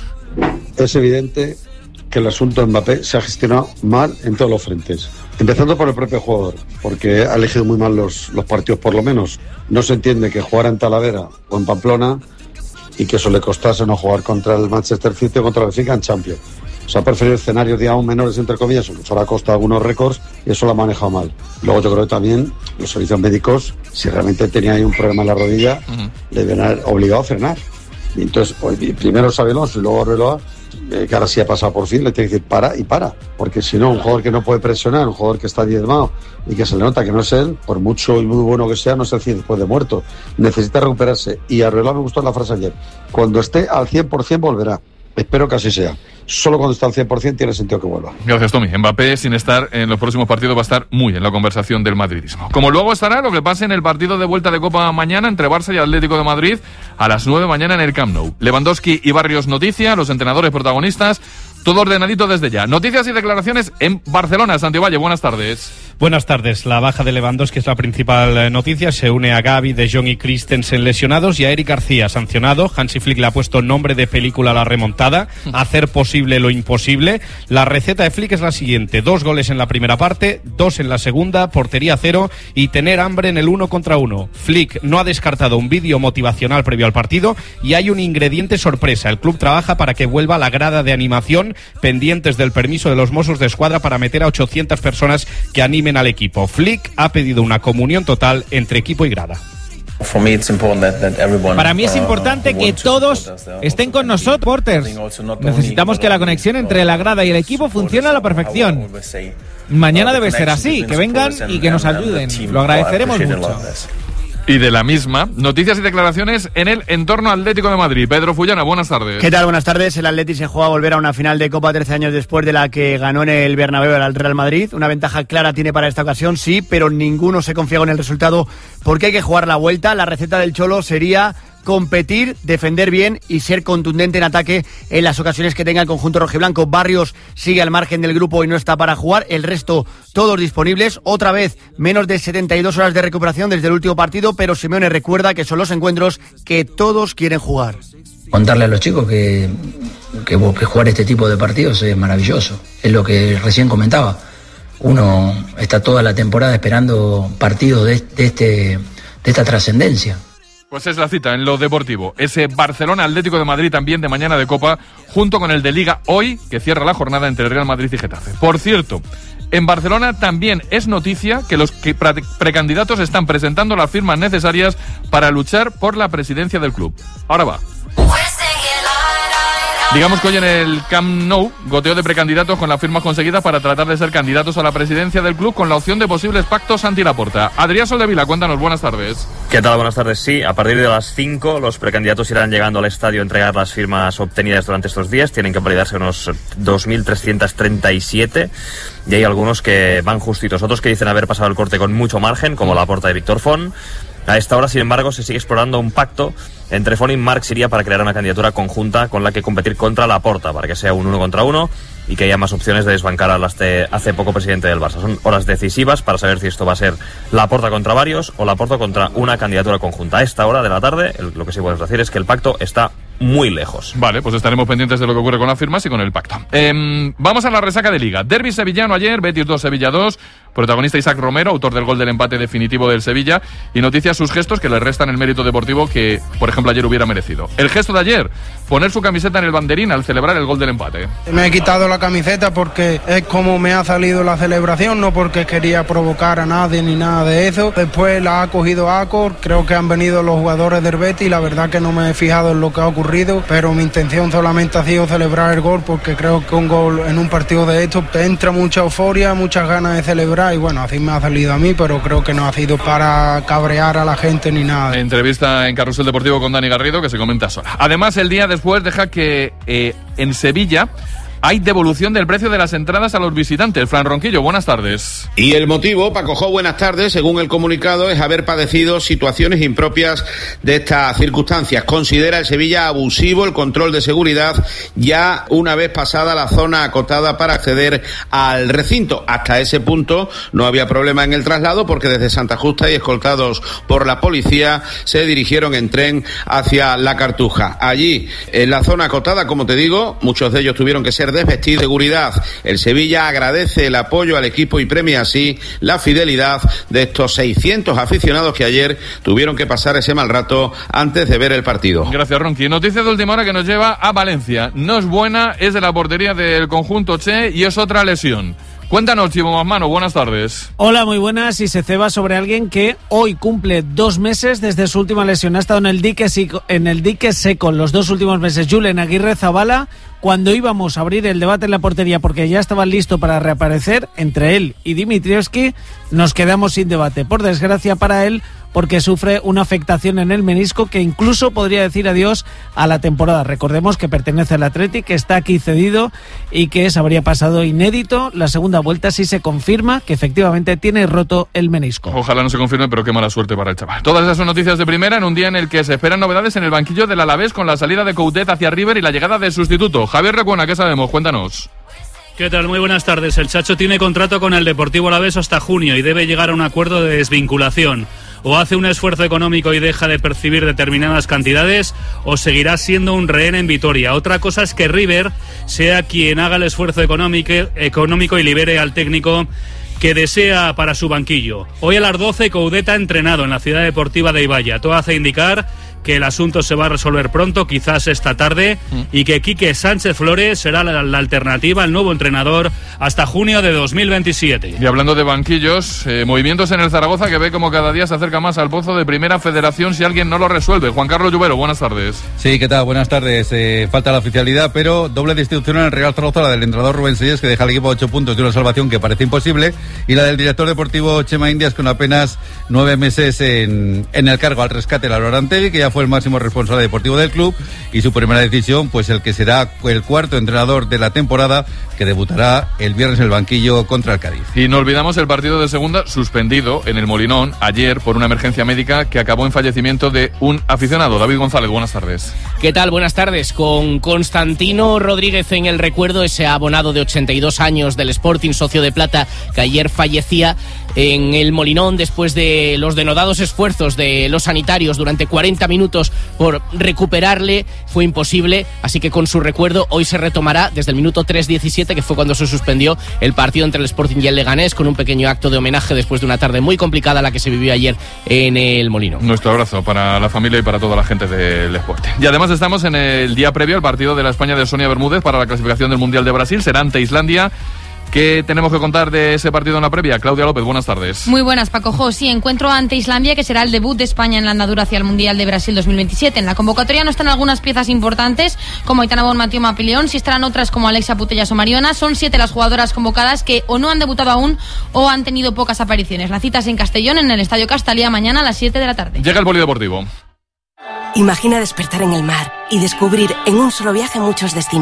Es evidente que el asunto Mbappé se ha gestionado mal en todos los frentes. Empezando por el propio jugador, porque ha elegido muy mal los, los partidos, por lo menos. No se entiende que jugara en Talavera o en Pamplona y que eso le costase no jugar contra el Manchester City o contra el Benfica en Champions. O sea, ha preferido escenarios, digamos, menores, entre comillas, eso le ha costado algunos récords y eso lo ha manejado mal. Luego yo creo que también los servicios médicos, si realmente tenía ahí un problema en la rodilla, uh-huh. le deben haber obligado a frenar. Y entonces, primero Sabelón y luego Arbeloa, eh, que ahora sí ha pasado por fin, le tiene que decir para y para. Porque si no, un jugador que no puede presionar, un jugador que está diezmado y que se le nota que no es él, por mucho y muy bueno que sea, no es el cien después de muerto. Necesita recuperarse. Y Arbeloa me gustó la frase ayer. Cuando esté al cien por ciento volverá. Espero que así sea. Solo cuando está al cien por ciento tiene sentido que vuelva. Gracias, Tommy. Mbappé, sin estar en los próximos partidos, va a estar muy en la conversación del madridismo. Como luego estará lo que pase en el partido de vuelta de Copa mañana entre Barça y Atlético de Madrid a las nueve mañana en el Camp Nou. Lewandowski y Barrios noticia, los entrenadores protagonistas, todo ordenadito desde ya. Noticias y declaraciones en Barcelona. Santiago Valle, buenas tardes. Buenas tardes. La baja de Lewandowski es la principal noticia. Se une a Gavi, De Jong y Christensen lesionados y a Eric García sancionado. Hansi Flick le ha puesto nombre de película a la remontada. Hacer posible lo imposible. La receta de Flick es la siguiente. Dos goles en la primera parte, dos en la segunda, portería cero y tener hambre en el uno contra uno. Flick no ha descartado un vídeo motivacional previo al partido y hay un ingrediente sorpresa. El club trabaja para que vuelva la grada de animación, pendientes del permiso de los Mossos de Escuadra para meter a ochocientas personas que animen al equipo. Flick ha pedido una comunión total entre equipo y grada. Para mí es importante que todos estén con nosotros, Porters. Necesitamos que la conexión entre la grada y el equipo funcione a la perfección. Mañana debe ser así, que vengan y que nos ayuden. Lo agradeceremos mucho. Y de la misma, noticias y declaraciones en el entorno Atlético de Madrid. Pedro Fullana, buenas tardes. ¿Qué tal? Buenas tardes. El Atleti se juega a volver a una final de Copa trece años después de la que ganó en el Bernabéu al Real Madrid. Una ventaja clara tiene para esta ocasión, sí, pero ninguno se confía en el resultado porque hay que jugar la vuelta. La receta del Cholo sería competir, defender bien y ser contundente en ataque en las ocasiones que tenga el conjunto rojiblanco. Barrios sigue al margen del grupo y no está para jugar, el resto todos disponibles. Otra vez menos de setenta y dos horas de recuperación desde el último partido, pero Simeone recuerda que son los encuentros que todos quieren jugar. Contarle a los chicos que, que, que jugar este tipo de partidos es maravilloso, es lo que recién comentaba. Uno está toda la temporada esperando partidos de, de, este, de esta trascendencia. Pues es la cita en lo deportivo. Ese Barcelona Atlético de Madrid también de mañana de Copa, junto con el de Liga hoy, que cierra la jornada entre el Real Madrid y Getafe. Por cierto, en Barcelona también es noticia que los que pre- precandidatos están presentando las firmas necesarias para luchar por la presidencia del club. Ahora va. Digamos que hoy en el Camp Nou, goteo de precandidatos con las firmas conseguidas para tratar de ser candidatos a la presidencia del club con la opción de posibles pactos anti-Laporta. Adrián Soldevila, cuéntanos, buenas tardes. ¿Qué tal? Buenas tardes. Sí, a partir de las cinco los precandidatos irán llegando al estadio a entregar las firmas obtenidas durante estos días. Tienen que validarse unos dos mil trescientos treinta y siete y hay algunos que van justitos, otros que dicen haber pasado el corte con mucho margen, como Laporta y Víctor Font. A esta hora, sin embargo, se sigue explorando un pacto entre Font y Marc Sirià para crear una candidatura conjunta con la que competir contra Laporta, para que sea un uno contra uno y que haya más opciones de desbancar al hace, hace poco presidente del Barça. Son horas decisivas para saber si esto va a ser Laporta contra varios o Laporta contra una candidatura conjunta. A esta hora de la tarde, el, lo que sí podemos decir es que el pacto está muy lejos. Vale, pues estaremos pendientes de lo que ocurre con las firmas y con el pacto. Eh, vamos a la resaca de Liga. Derbi sevillano ayer, Betis dos, Sevilla dos. Protagonista Isaac Romero, autor del gol del empate definitivo del Sevilla. Y noticia sus gestos que le restan el mérito deportivo que, por ejemplo, ayer hubiera merecido. El gesto de ayer, poner su camiseta en el banderín al celebrar el gol del empate. Me he quitado la camiseta porque es como me ha salido la celebración, no porque quería provocar a nadie ni nada de eso. Después la ha cogido Acor, creo que han venido los jugadores del Betis y la verdad que no me he fijado en lo que ha ocurrido, pero mi intención solamente ha sido celebrar el gol porque creo que un gol en un partido de estos te entra mucha euforia, muchas ganas de celebrar y bueno, así me ha salido a mí, pero creo que no ha sido para cabrear a la gente ni nada. Entrevista en Carrusel Deportivo con Dani Garrido que se comenta sola. Además, el día después deja que eh, en Sevilla hay devolución del precio de las entradas a los visitantes. Fran Ronquillo, buenas tardes. Y el motivo, Paco Jo, buenas tardes, según el comunicado, es haber padecido situaciones impropias de estas circunstancias. Considera el Sevilla abusivo el control de seguridad ya una vez pasada la zona acotada para acceder al recinto. Hasta ese punto no había problema en el traslado porque desde Santa Justa y escoltados por la policía se dirigieron en tren hacia La Cartuja. Allí, en la zona acotada, como te digo, muchos de ellos tuvieron que ser desvestir de seguridad. El Sevilla agradece el apoyo al equipo y premia así la fidelidad de estos seiscientos aficionados que ayer tuvieron que pasar ese mal rato antes de ver el partido. Gracias, Ronqui. Noticia de última hora que nos lleva a Valencia. No es buena, es de la portería del conjunto Che y es otra lesión. Cuéntanos, Chivo Masmano, buenas tardes. Hola, muy buenas. Y se ceba sobre alguien que hoy cumple dos meses desde su última lesión. Ha estado en el dique seco, en el dique seco los dos últimos meses. Julen Aguirre Zabala, cuando íbamos a abrir el debate en la portería porque ya estaba listo para reaparecer, entre él y Dimitrievski, nos quedamos sin debate. Por desgracia para él, porque sufre una afectación en el menisco que incluso podría decir adiós a la temporada. Recordemos que pertenece al Athletic, que está aquí cedido y que se habría pasado inédito la segunda vuelta si se confirma que efectivamente tiene roto el menisco. Ojalá no se confirme, pero qué mala suerte para el chaval. Todas esas son noticias de primera en un día en el que se esperan novedades en el banquillo del Alavés con la salida de Coudet hacia River y la llegada del sustituto. Javier Recuena, ¿qué sabemos? Cuéntanos. ¿Qué tal? Muy buenas tardes. El Chacho tiene contrato con el Deportivo Alavés hasta junio y debe llegar a un acuerdo de desvinculación. O hace un esfuerzo económico y deja de percibir determinadas cantidades, o seguirá siendo un rehén en Vitoria. Otra cosa es que River sea quien haga el esfuerzo económico, económico y libere al técnico que desea para su banquillo. Hoy a las doce, Coudet ha entrenado en la Ciudad Deportiva de Ibaya. Todo hace indicar que el asunto se va a resolver pronto, quizás esta tarde, mm. y que Quique Sánchez Flores será la, la alternativa, el nuevo entrenador, hasta junio de dos mil veintisiete. Y hablando de banquillos, eh, movimientos en el Zaragoza que ve como cada día se acerca más al pozo de Primera Federación si alguien no lo resuelve. Juan Carlos Lluvero, buenas tardes. Sí, ¿qué tal? Buenas tardes. Eh, falta la oficialidad, pero doble destitución en el Real Zaragoza, la del entrenador Rubén Sellés, que deja al equipo a ocho puntos de una salvación que parece imposible, y la del director deportivo Chema Indias, con apenas nueve meses en, en el cargo al rescate de la Lorantegui, que ya fue el máximo responsable deportivo del club, y su primera decisión, pues el que será el cuarto entrenador de la temporada, que debutará el viernes en el banquillo contra el Cádiz. Y no olvidamos el partido de segunda suspendido en el Molinón ayer por una emergencia médica que acabó en fallecimiento de un aficionado. David González, buenas tardes. ¿Qué tal? Buenas tardes. Con Constantino Rodríguez en el recuerdo, ese abonado de ochenta y dos años del Sporting, socio de plata, que ayer fallecía en el Molinón después de los denodados esfuerzos de los sanitarios durante cuarenta minutos por recuperarle. Fue imposible, así que con su recuerdo hoy se retomará desde el minuto tres diecisiete, que fue cuando se suspendió el partido entre el Sporting y el Leganés, con un pequeño acto de homenaje después de una tarde muy complicada la que se vivió ayer en el Molinón. Nuestro abrazo para la familia y para toda la gente del deporte. Y además estamos en el día previo al partido de la España de Sonia Bermúdez para la clasificación del Mundial de Brasil. Será ante Islandia. ¿Qué tenemos que contar de ese partido en la previa? Claudia López, buenas tardes. Muy buenas, Paco Jo. Sí, encuentro ante Islandia, que será el debut de España en la andadura hacia el Mundial de Brasil dos mil veintisiete. En la convocatoria no están algunas piezas importantes, como Aitana Bonmatí, Mapeleón, sí estarán otras como Alexa Putellas o Mariona. Son siete las jugadoras convocadas que o no han debutado aún o han tenido pocas apariciones. La cita es en Castellón, en el Estadio Castalia, mañana a las siete de la tarde. Llega el polideportivo. Imagina despertar en el mar y descubrir en un solo viaje muchos destinos.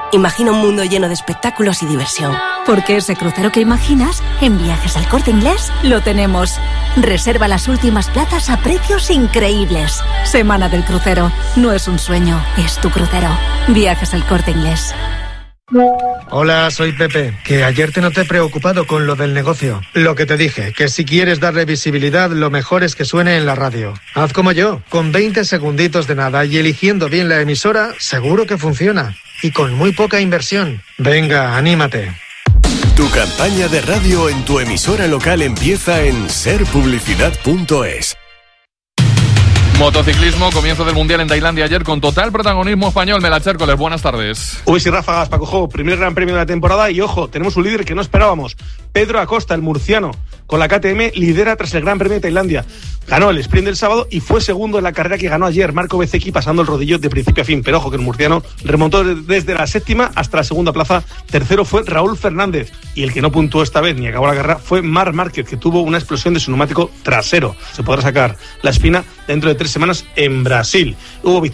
Imagina un mundo lleno de espectáculos y diversión. Porque ese crucero que imaginas, en Viajes al Corte Inglés lo tenemos. Reserva las últimas plazas a precios increíbles. Semana del crucero. No es un sueño, es tu crucero. Viajes al Corte Inglés. Hola, soy Pepe, que ayer te noté preocupado con lo del negocio. Lo que te dije, que si quieres darle visibilidad, lo mejor es que suene en la radio. Haz como yo, con veinte segunditos de nada y eligiendo bien la emisora, seguro que funciona. Y con muy poca inversión. Venga, anímate. Tu campaña de radio en tu emisora local empieza en ser publicidad punto es. Motociclismo, comienzo del Mundial en Tailandia ayer con total protagonismo español. Mela Chércoles, buenas tardes. Uy, sí, ráfagas, Paco Jo, primer gran premio de la temporada y ojo, tenemos un líder que no esperábamos. Pedro Acosta, el murciano, con la K T M lidera tras el gran premio de Tailandia. Ganó el sprint del sábado y fue segundo en la carrera que ganó ayer Marco Bezzecchi pasando el rodillo de principio a fin. Pero ojo que el murciano remontó desde la séptima hasta la segunda plaza. Tercero fue Raúl Fernández y el que no puntuó esta vez ni acabó la carrera fue Marc Márquez, que tuvo una explosión de su neumático trasero. Se podrá sacar la espina dentro de tres semanas en Brasil. Hubo